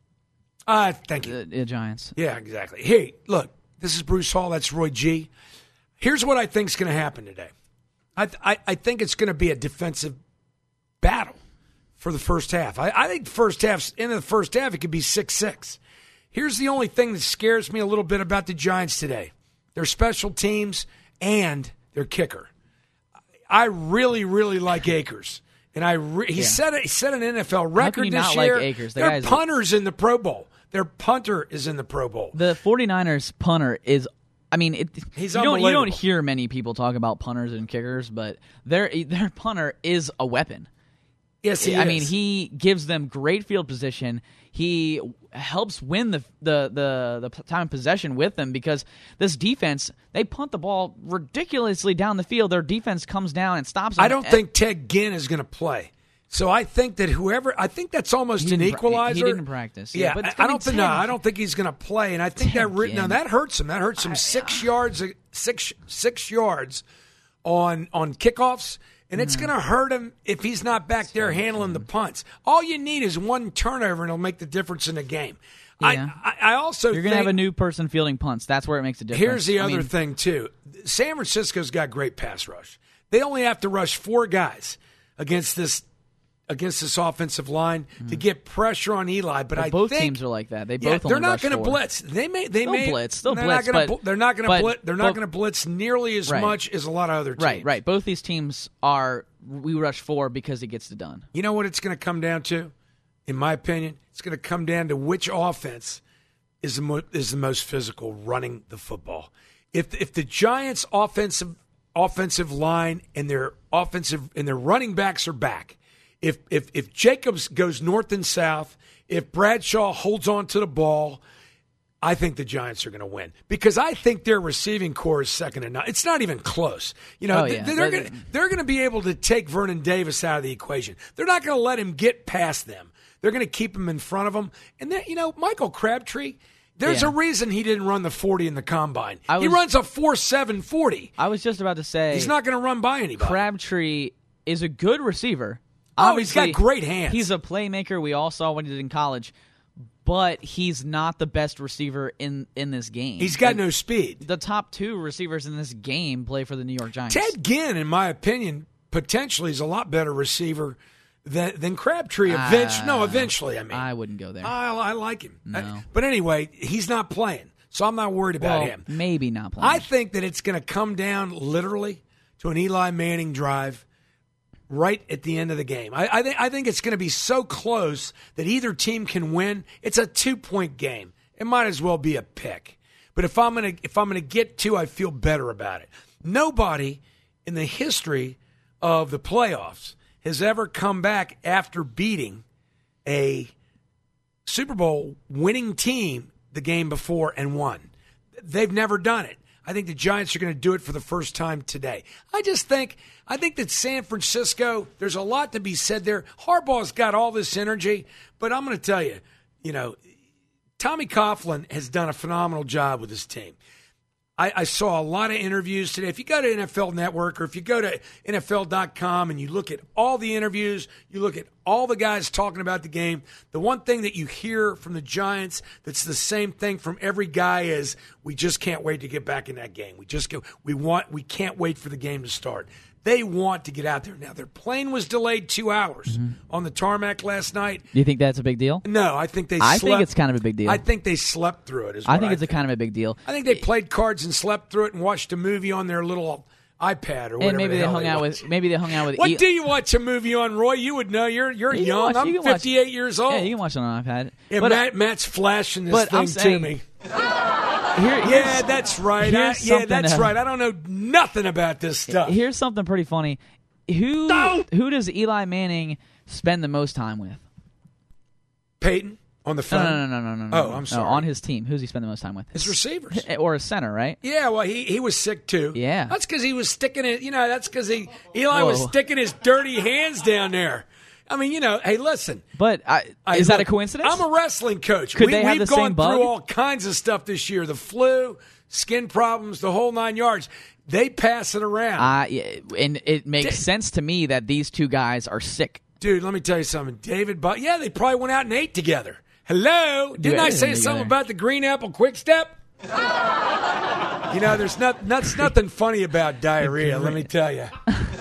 Uh, thank you. The, the Giants. Yeah, exactly. Hey, look, this is Bruce Hall. That's Roy G. Here's what I think is going to happen today. I, I I think it's going to be a defensive battle for the first half. I, I think first half, end of the first half, it could be six six. Here's the only thing that scares me a little bit about the Giants today. Their special teams and their kicker. I really, really like Akers. And I re- he Yeah. set a, he set an N F L record you this not like year. Akers? The Their guy's- punter's in the Pro Bowl. Their punter is in the Pro Bowl. The 49ers punter is, I mean, it, He's you don't you don't unbelievable. hear many people talk about punters and kickers, but their their punter is a weapon. Yes, he I is. mean, he gives them great field position. He helps win the the the the time of possession with them because this defense, they punt the ball ridiculously down the field. Their defense comes down and stops them. I don't think Ted Ginn is going to play. So I think that whoever, I think that's almost He an didn't pra- he- equalizer. he didn't practice. Yeah, Yeah, but it's I, I gonna don't be think. No, Ted- I don't think he's going to play. And I think Ted that written now Ginn. that hurts him. That hurts him six yards, six six yards on on kickoffs. And it's Mm-hmm. going to hurt him if he's not back there handling the punts. All you need is one turnover, and it'll make the difference in the game. Yeah. I, I, I also You're going to think, have a new person fielding punts. That's where it makes a difference. Here's the I other mean, thing, too. San Francisco's got great pass rush. They only have to rush four guys against this against this offensive line to get pressure on Eli. But But I both think teams are like that. They yeah, both they're only not rush going to four. blitz. They may. They They'll may blitz. They'll they're blitz, Not gonna, but- bl- they're not going to but blitz. They're not both- going to blitz nearly as Right. much as a lot of other teams. Right, right. Both these teams are we rush four because it gets it done. You know what it's going to come down to? In my opinion, it's going to come down to which offense is the mo- is the most physical running the football. If if the Giants' offensive offensive line and their offensive and their running backs are back, if if if Jacobs goes north and south, if Bradshaw holds on to the ball, I think the Giants are going to win because I think their receiving core is second to none. It's not even close. You know, Oh, yeah. they're But- going to they're going to be able to take Vernon Davis out of the equation. They're not going to let him get past them. They're going to keep him in front of them. And then, you know, Michael Crabtree, there's Yeah. a reason he didn't run the forty in the combine. I he was- runs a four seven forty. I was just about to say He's not going to run by anybody. Crabtree is a good receiver. Oh, he's got Obviously, great hands. He's a playmaker. We all saw what he did in college, but he's not the best receiver in, in this game. He's got And no speed. The top two receivers in this game play for the New York Giants. Ted Ginn, in my opinion, potentially is a lot better receiver than, than Crabtree. Eventually, no, eventually, I mean. I wouldn't go there. I, I like him. No. I- but anyway, he's not playing, so I'm not worried about well, him. maybe not playing. I think that it's going to come down literally to an Eli Manning drive right at the end of the game. I, I, th- I think it's going to be so close that either team can win. It's a two-point game. It might as well be a pick. But if I'm going to if I'm going to get two, I feel better about it. Nobody in the history of the playoffs has ever come back after beating a Super Bowl winning team the game before and won. They've never done it. I think the Giants are going to do it for the first time today. I just think I think that San Francisco, there's a lot to be said there. Harbaugh's got all this energy, but I'm going to tell you, you know, Tommy Coughlin has done a phenomenal job with his team. I, I saw a lot of interviews today. If you go to N F L Network or if you go to N F L dot com and you look at all the interviews, you look at all the guys talking about the game, the one thing that you hear from the Giants that's the same thing from every guy is we just can't wait to get back in that game. We just go, we want, we can't wait for the game to start. They want to get out there. Now, their plane was delayed two hours Mm-hmm. on the tarmac last night. Do you think that's a big deal? No, I think they I slept. think it's kind of a big deal. I think they slept through it. Is I what think it's a kind of a big deal. I think they played cards and slept through it and watched a movie on their little iPad or whatever. And maybe the they hell hung out watch. with maybe they hung out with. What E- do you watch a movie on, Roy? You would know. You're you're You can young. watch- you I'm can watch- fifty-eight years old. Yeah, you can watch it on an iPad. Yeah, but Matt, Matt's flashing this but thing I'm to saying- me. Here, Yeah, here's- that's right. I, here's yeah, something, that's uh, right. I don't know nothing about this stuff. Here's something pretty funny. Who No! who does Eli Manning spend the most time with? Peyton on the No, phone. no, no, no, no, no. Oh, no. I'm No, sorry. on his team, who's he spend the most time with? His receivers. Or his center, right? Yeah, well, he, he was sick too. Yeah. That's because he was sticking it. You know, that's because he Eli was Whoa. sticking his dirty hands down there. I mean, you know, hey, listen. But I, I- is that a look, coincidence? I'm a wrestling coach. Could we, they have we've the gone same bug? through all kinds of stuff this year: the flu, skin problems, the whole nine yards. They pass it around. Uh, yeah, and it makes sense to me that these two guys are sick. Dude, let me tell you something. David, but yeah, they probably went out and ate together. Hello, didn't I say everything something together. about the Green Apple Quick Step? You know, there's not that's nothing funny about diarrhea. Let me tell you.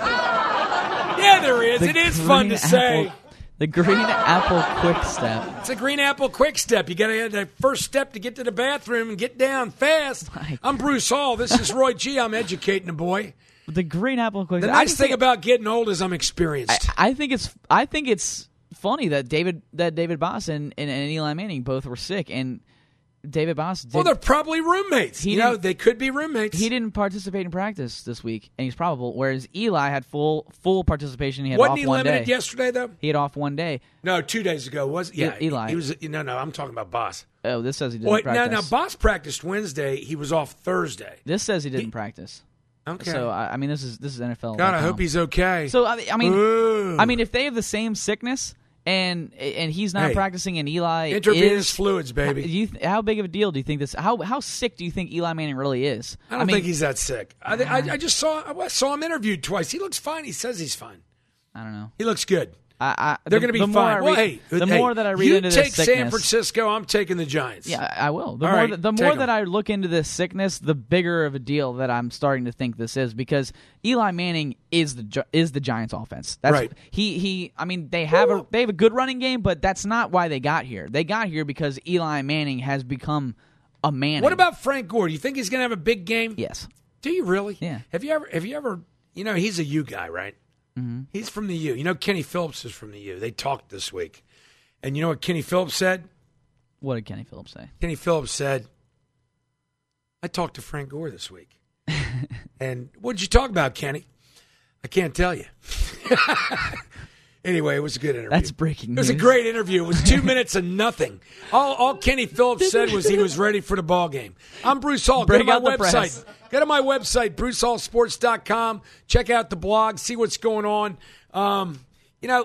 Yeah, there is. The It is fun Green to say. Apple- The Green Apple Quick Step. It's a Green Apple Quick Step. You got to have that first step to get to the bathroom and get down fast. My I'm Bruce Hall. This is Roy G. I'm educating the boy. The Green Apple Quick The Step. I nice just thing think- about getting old is I'm experienced. I, I think it's I think it's funny that David that David Boss and, and, and Eli Manning both were sick, and David Boss did, well, they're probably roommates. He you know, didn't- they could be roommates. he didn't participate in practice this week, and he's probable. Whereas Eli had full full participation. He had Wasn't off he one limited day. yesterday, though? He had off one day. No, two days ago. Was yeah, E- Eli. He was. No, no, I'm talking about Boss. Oh, this says he didn't Wait, no, practice. no. Boss practiced Wednesday. He was off Thursday. This says he didn't practice. Okay. So I, I mean, this is this is N F L. God, I hope he's okay. So I, I mean, Ooh. I mean, if they have the same sickness and and he's not Hey, practicing and Eli intravenous is, fluids, baby. Do you th- how big of a deal do you think this? How how sick do you think Eli Manning really is? I don't mean, think he's that sick. I, I, I just saw I saw him interviewed twice. He looks fine. He says he's fine. I don't know. He looks good. I, I, They're the- going to be the more I fine. Well, read- hey, the hey, more that I read you into take this San sickness, Francisco, I'm taking the Giants. yeah, I I will. The All more right, that, the take more 'em. that I look into this sickness, the bigger of a deal that I'm starting to think this is, because Eli Manning is the Gi- is the Giants' offense. That's Right. he he. I mean, they have a they have a good running game, but that's not why they got here. They got here because Eli Manning has become a Manning. What about Frank Gore? Do you think he's going to have a big game? yes? Do you really? Yeah. Have you ever? Have you ever? You know, he's a U guy, right? Mm-hmm. He's from the U. You know, Kenny Phillips is from the U. They talked this week, and you know what Kenny Phillips said? What did Kenny Phillips say? Kenny Phillips said, "I talked to Frank Gore this week." And what did you talk about, Kenny? I can't tell you. Anyway, it was a good interview. That's breaking It was a news. great interview. It was two minutes of nothing. All, all Kenny Phillips said was he was ready for the ball game. I'm Bruce Hall. Go Bring to my out the website. press. Go to my website, bruce hall sports dot com. Check out the blog. See what's going on. Um, you know,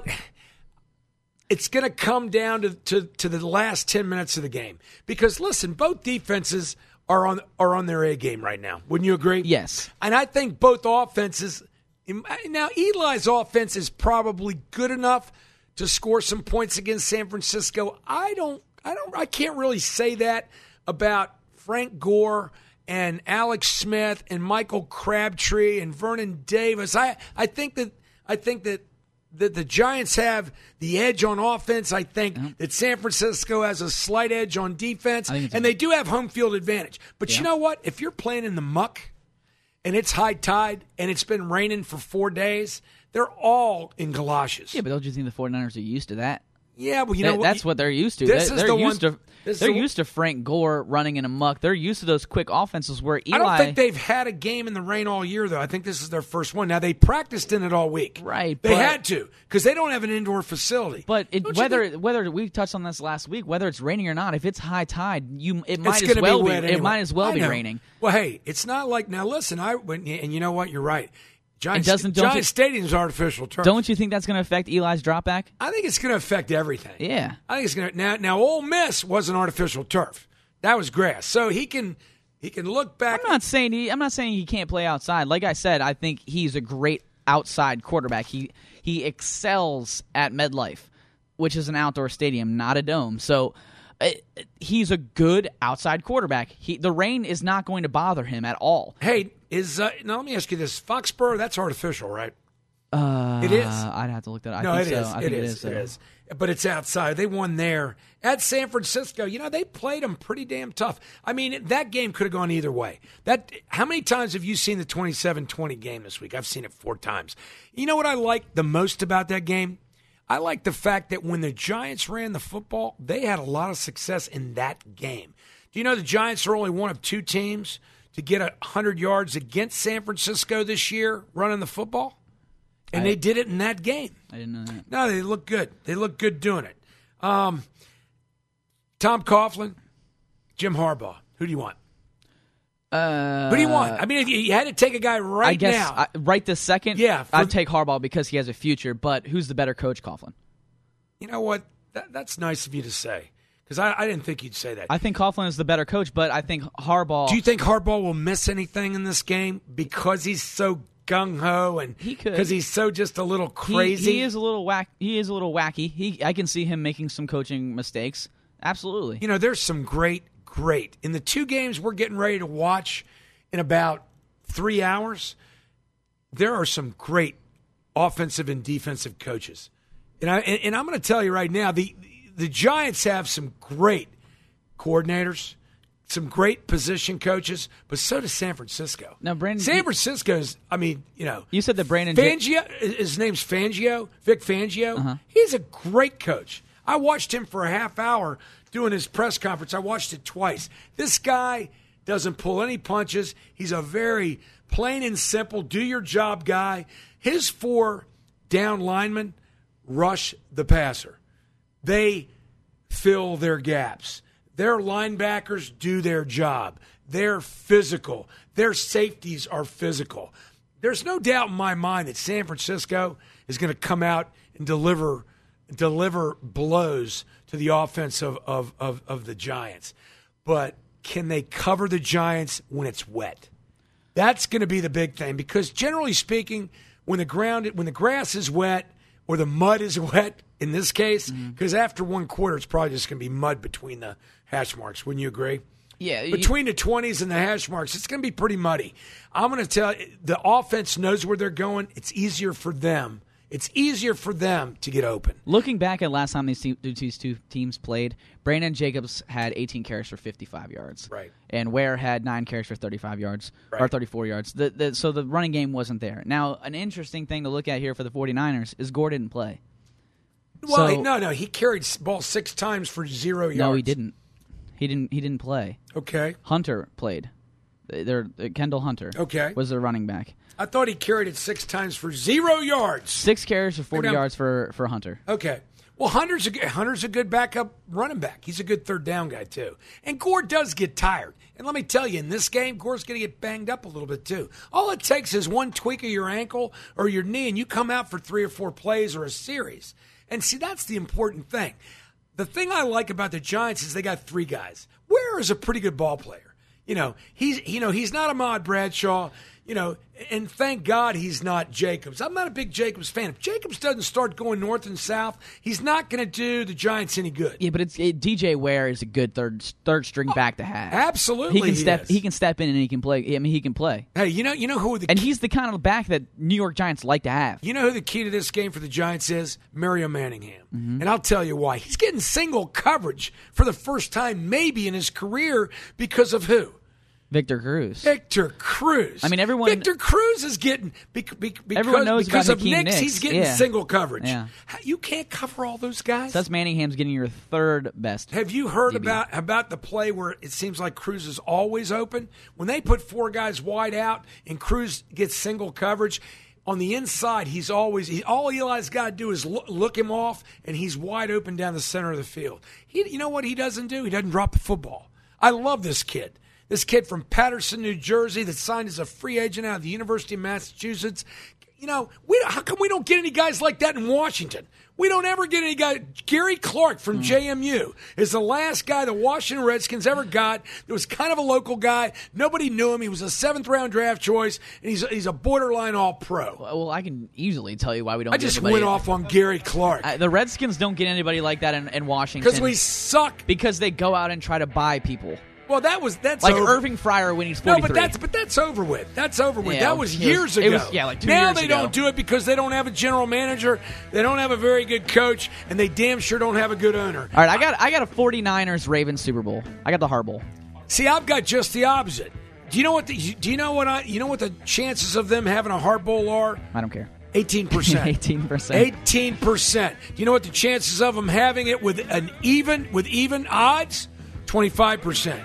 it's going to come down to, to, to the last ten minutes of the game. Because, listen, both defenses are on are on their A game right now. Wouldn't you agree? Yes. And I think both offenses – now, Eli's offense is probably good enough to score some points against San Francisco. I don't – I don't. I can't really say that about Frank Gore and Alex Smith and Michael Crabtree and Vernon Davis. I, I think that I think that that the Giants have the edge on offense. I think Yeah. that San Francisco has a slight edge on defense, I think it's and a- they do have home field advantage. But Yeah. you know what? If you're playing in the muck and it's high tide and it's been raining for four days, they're all in galoshes. Yeah, but don't you think the 49ers are used to that? Yeah, well, you That- know what? that's what they're used to. This They- is they're the used one- to this is they're the- used to Frank Gore running in a muck. They're used to those quick offenses where Eli. I don't think they've had a game in the rain all year, though. I think this is their first one. Now, they practiced in it all week. Right, They but- had to because they don't have an indoor facility. But it, Don't you whether think- whether we touched on this last week, whether it's raining or not, if it's high tide, you it might it's as gonna well be be, wet it anyway. might as well I be know. raining. Well, hey, it's not like now. Listen, I went, and you know what? You're right. Giants, It doesn't- don't Giants you- Stadium's artificial turf. Don't you think that's going to affect Eli's drop back? I think it's going to affect everything. Yeah. I think it's going to now. Now, Ole Miss was an artificial turf. That was grass, so he can he can look back. I'm not saying he. I'm not saying he can't play outside. Like I said, I think he's a great outside quarterback. He he excels at MetLife, which is an outdoor stadium, not a dome. So uh, he's a good outside quarterback. He the rain is not going to bother him at all. Hey, is uh, now let me ask you this: Foxborough, that's artificial, right? Uh, It is. I'd have to look that up. No, I it think is. so. I It think is. it is. It so. is. But it's outside. They won there at San Francisco. You know, they played them pretty damn tough. I mean, that game could have gone either way. That how many times have you seen the twenty-seven twenty game this week? I've seen it four times. You know what I like the most about that game? I like the fact that when the Giants ran the football, they had a lot of success in that game. Do you know the Giants are only one of two teams to get one hundred yards against San Francisco this year running the football? And I, they did it in that game. I didn't know that. No, they look good. They look good doing it. Um, Tom Coughlin, Jim Harbaugh. Who do you want? Uh, Who do you want? I mean, if you had to take a guy right I guess now. I, right this second, Yeah, for- I'd take Harbaugh because he has a future. But who's the better coach, Coughlin? You know what? That, that's nice of you to say. Because I, I didn't think you'd say that. I think Coughlin is the better coach, but I think Harbaugh. Do you think Harbaugh will miss anything in this game because he's so gung-ho and He could. because he's so just a little he, crazy? he is a little whack. He is a little wacky. He, I can see him making some coaching mistakes. Absolutely. You know, there's some great, great. In the two games we're getting ready to watch in about three hours, there are some great offensive and defensive coaches. And, I, and, and I'm going to tell you right now, the the Giants have some great coordinators, some great position coaches, but so does San Francisco. Now, Brandon, San you- Francisco's, I mean, you know. You said that Brandon J- Fangio, his name's Fangio, Vic Fangio. Uh-huh. He's a great coach. I watched him for a half hour doing his press conference. I watched it twice. This guy doesn't pull any punches. He's a very plain and simple, do your job guy. His four down linemen rush the passer. They fill their gaps. Their linebackers do their job. They're physical. Their safeties are physical. There's no doubt in my mind that San Francisco is going to come out and deliver deliver blows to the offense of, of, of, of the Giants. But can they cover the Giants when it's wet? That's going to be the big thing because generally speaking, when the ground when the grass is wet or the mud is wet, in this case, because mm-hmm. after one quarter, it's probably just going to be mud between the hash marks. Wouldn't you agree? Yeah. You, Between the twenties and the hash marks, it's going to be pretty muddy. I'm going to tell you, the offense knows where they're going. It's easier for them. It's easier for them to get open. Looking back at last time these, te- these two teams played, Brandon Jacobs had eighteen carries for fifty-five yards. Right. And Ware had nine carries for thirty-five yards, right. or thirty-four yards. The, the, so the running game wasn't there. Now, an interesting thing to look at here for the 49ers is Gore didn't play. Well, So- no, no, he carried the ball six times for zero yards. No, he didn't. He didn't. He didn't play. Okay. Hunter played. They're, uh, Kendall Hunter. Okay. Was their running back. I thought he carried it six times for zero yards. Six carries for forty Maybe I'm- yards for, for Hunter. Okay. Well, Hunter's a, good- Hunter's a good backup running back. He's a good third down guy, too. And Gore does get tired. And let me tell you, in this game, Gore's going to get banged up a little bit, too. All it takes is one tweak of your ankle or your knee, and you come out for three or four plays or a series. And see, that's the important thing. The thing I like about the Giants is they got three guys. Ware is a pretty good ball player. You know, he's you know he's not Ahmad Bradshaw. You know, and thank God he's not Jacobs. I'm not a big Jacobs fan. If Jacobs doesn't start going north and south, he's not going to do the Giants any good. Yeah, but it's it, D J Ware is a good third third string back to have. Absolutely, he can he step. is. He can step in and he can play. I mean, he can play. Hey, you know you know who the And he's the kind of back that New York Giants like to have. You know who the key to this game for the Giants is? Mario Manningham. Mm-hmm. And I'll tell you why. He's getting single coverage for the first time maybe in his career because of who? Victor Cruz. Victor Cruz. I mean, everyone- Victor Cruz is getting bec- bec- because, Everyone knows because about of Hakeem Knicks, Nicks. he's getting Yeah. single coverage. Yeah. How- You can't cover all those guys. Thus, Manningham's getting your third best. Have you heard D B. about about the play where it seems like Cruz is always open? When they put four guys wide out and Cruz gets single coverage, on the inside, he's always he, all Eli's got to do is look, look him off, and he's wide open down the center of the field. He, you know what he doesn't do? He doesn't drop the football. I love this kid. This kid from Patterson, New Jersey, that signed as a free agent out of the University of Massachusetts. You know, we how come we don't get any guys like that in Washington? We don't ever get any guy. Gary Clark from J M U is the last guy the Washington Redskins ever got. That was kind of a local guy. Nobody knew him. He was a seventh round draft choice, and he's he's a borderline All Pro. Well, I can easily tell you why we don't. I get just anybody- went off on Gary Clark Uh, the Redskins don't get anybody like that in, in Washington because we suck. because they go out and try to buy people. Well, that was that's Like over. Irving Fryer when he's No, forty-three. but that's but that's over with. That's over with. Yeah, that it was was- years it ago. was- yeah, like two now years they ago. don't do it because they don't have a general manager. They don't have a very good coach, and they damn sure don't have a good owner. All right, I got I got a 49ers Ravens Super Bowl. I got the Hard Bowl. See, I've got just the opposite. Do you know what? The, do you know what? I you know what the chances of them having a Hard Bowl are? I don't care. Eighteen percent. eighteen percent. Eighteen percent. Do you know what the chances of them having it with an even with even odds? Twenty-five percent.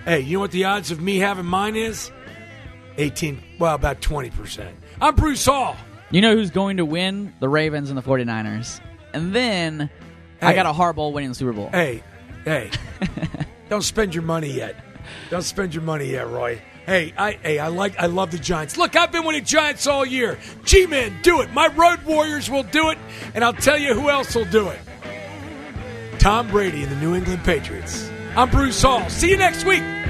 Hey, you know what the odds of me having mine is? eighteen, well, about twenty percent. I'm Bruce Hall. You know who's going to win? The Ravens and the 49ers. And then I Hey. got a Harbaugh winning the Super Bowl. Hey, hey, don't spend your money yet. Don't spend your money yet, Roy. Hey, I, hey, I like, I love the Giants. Look, I've been winning Giants all year. G-Men, do it. My Road Warriors will do it, and I'll tell you who else will do it. Tom Brady and the New England Patriots. I'm Bruce Hall. See you next week.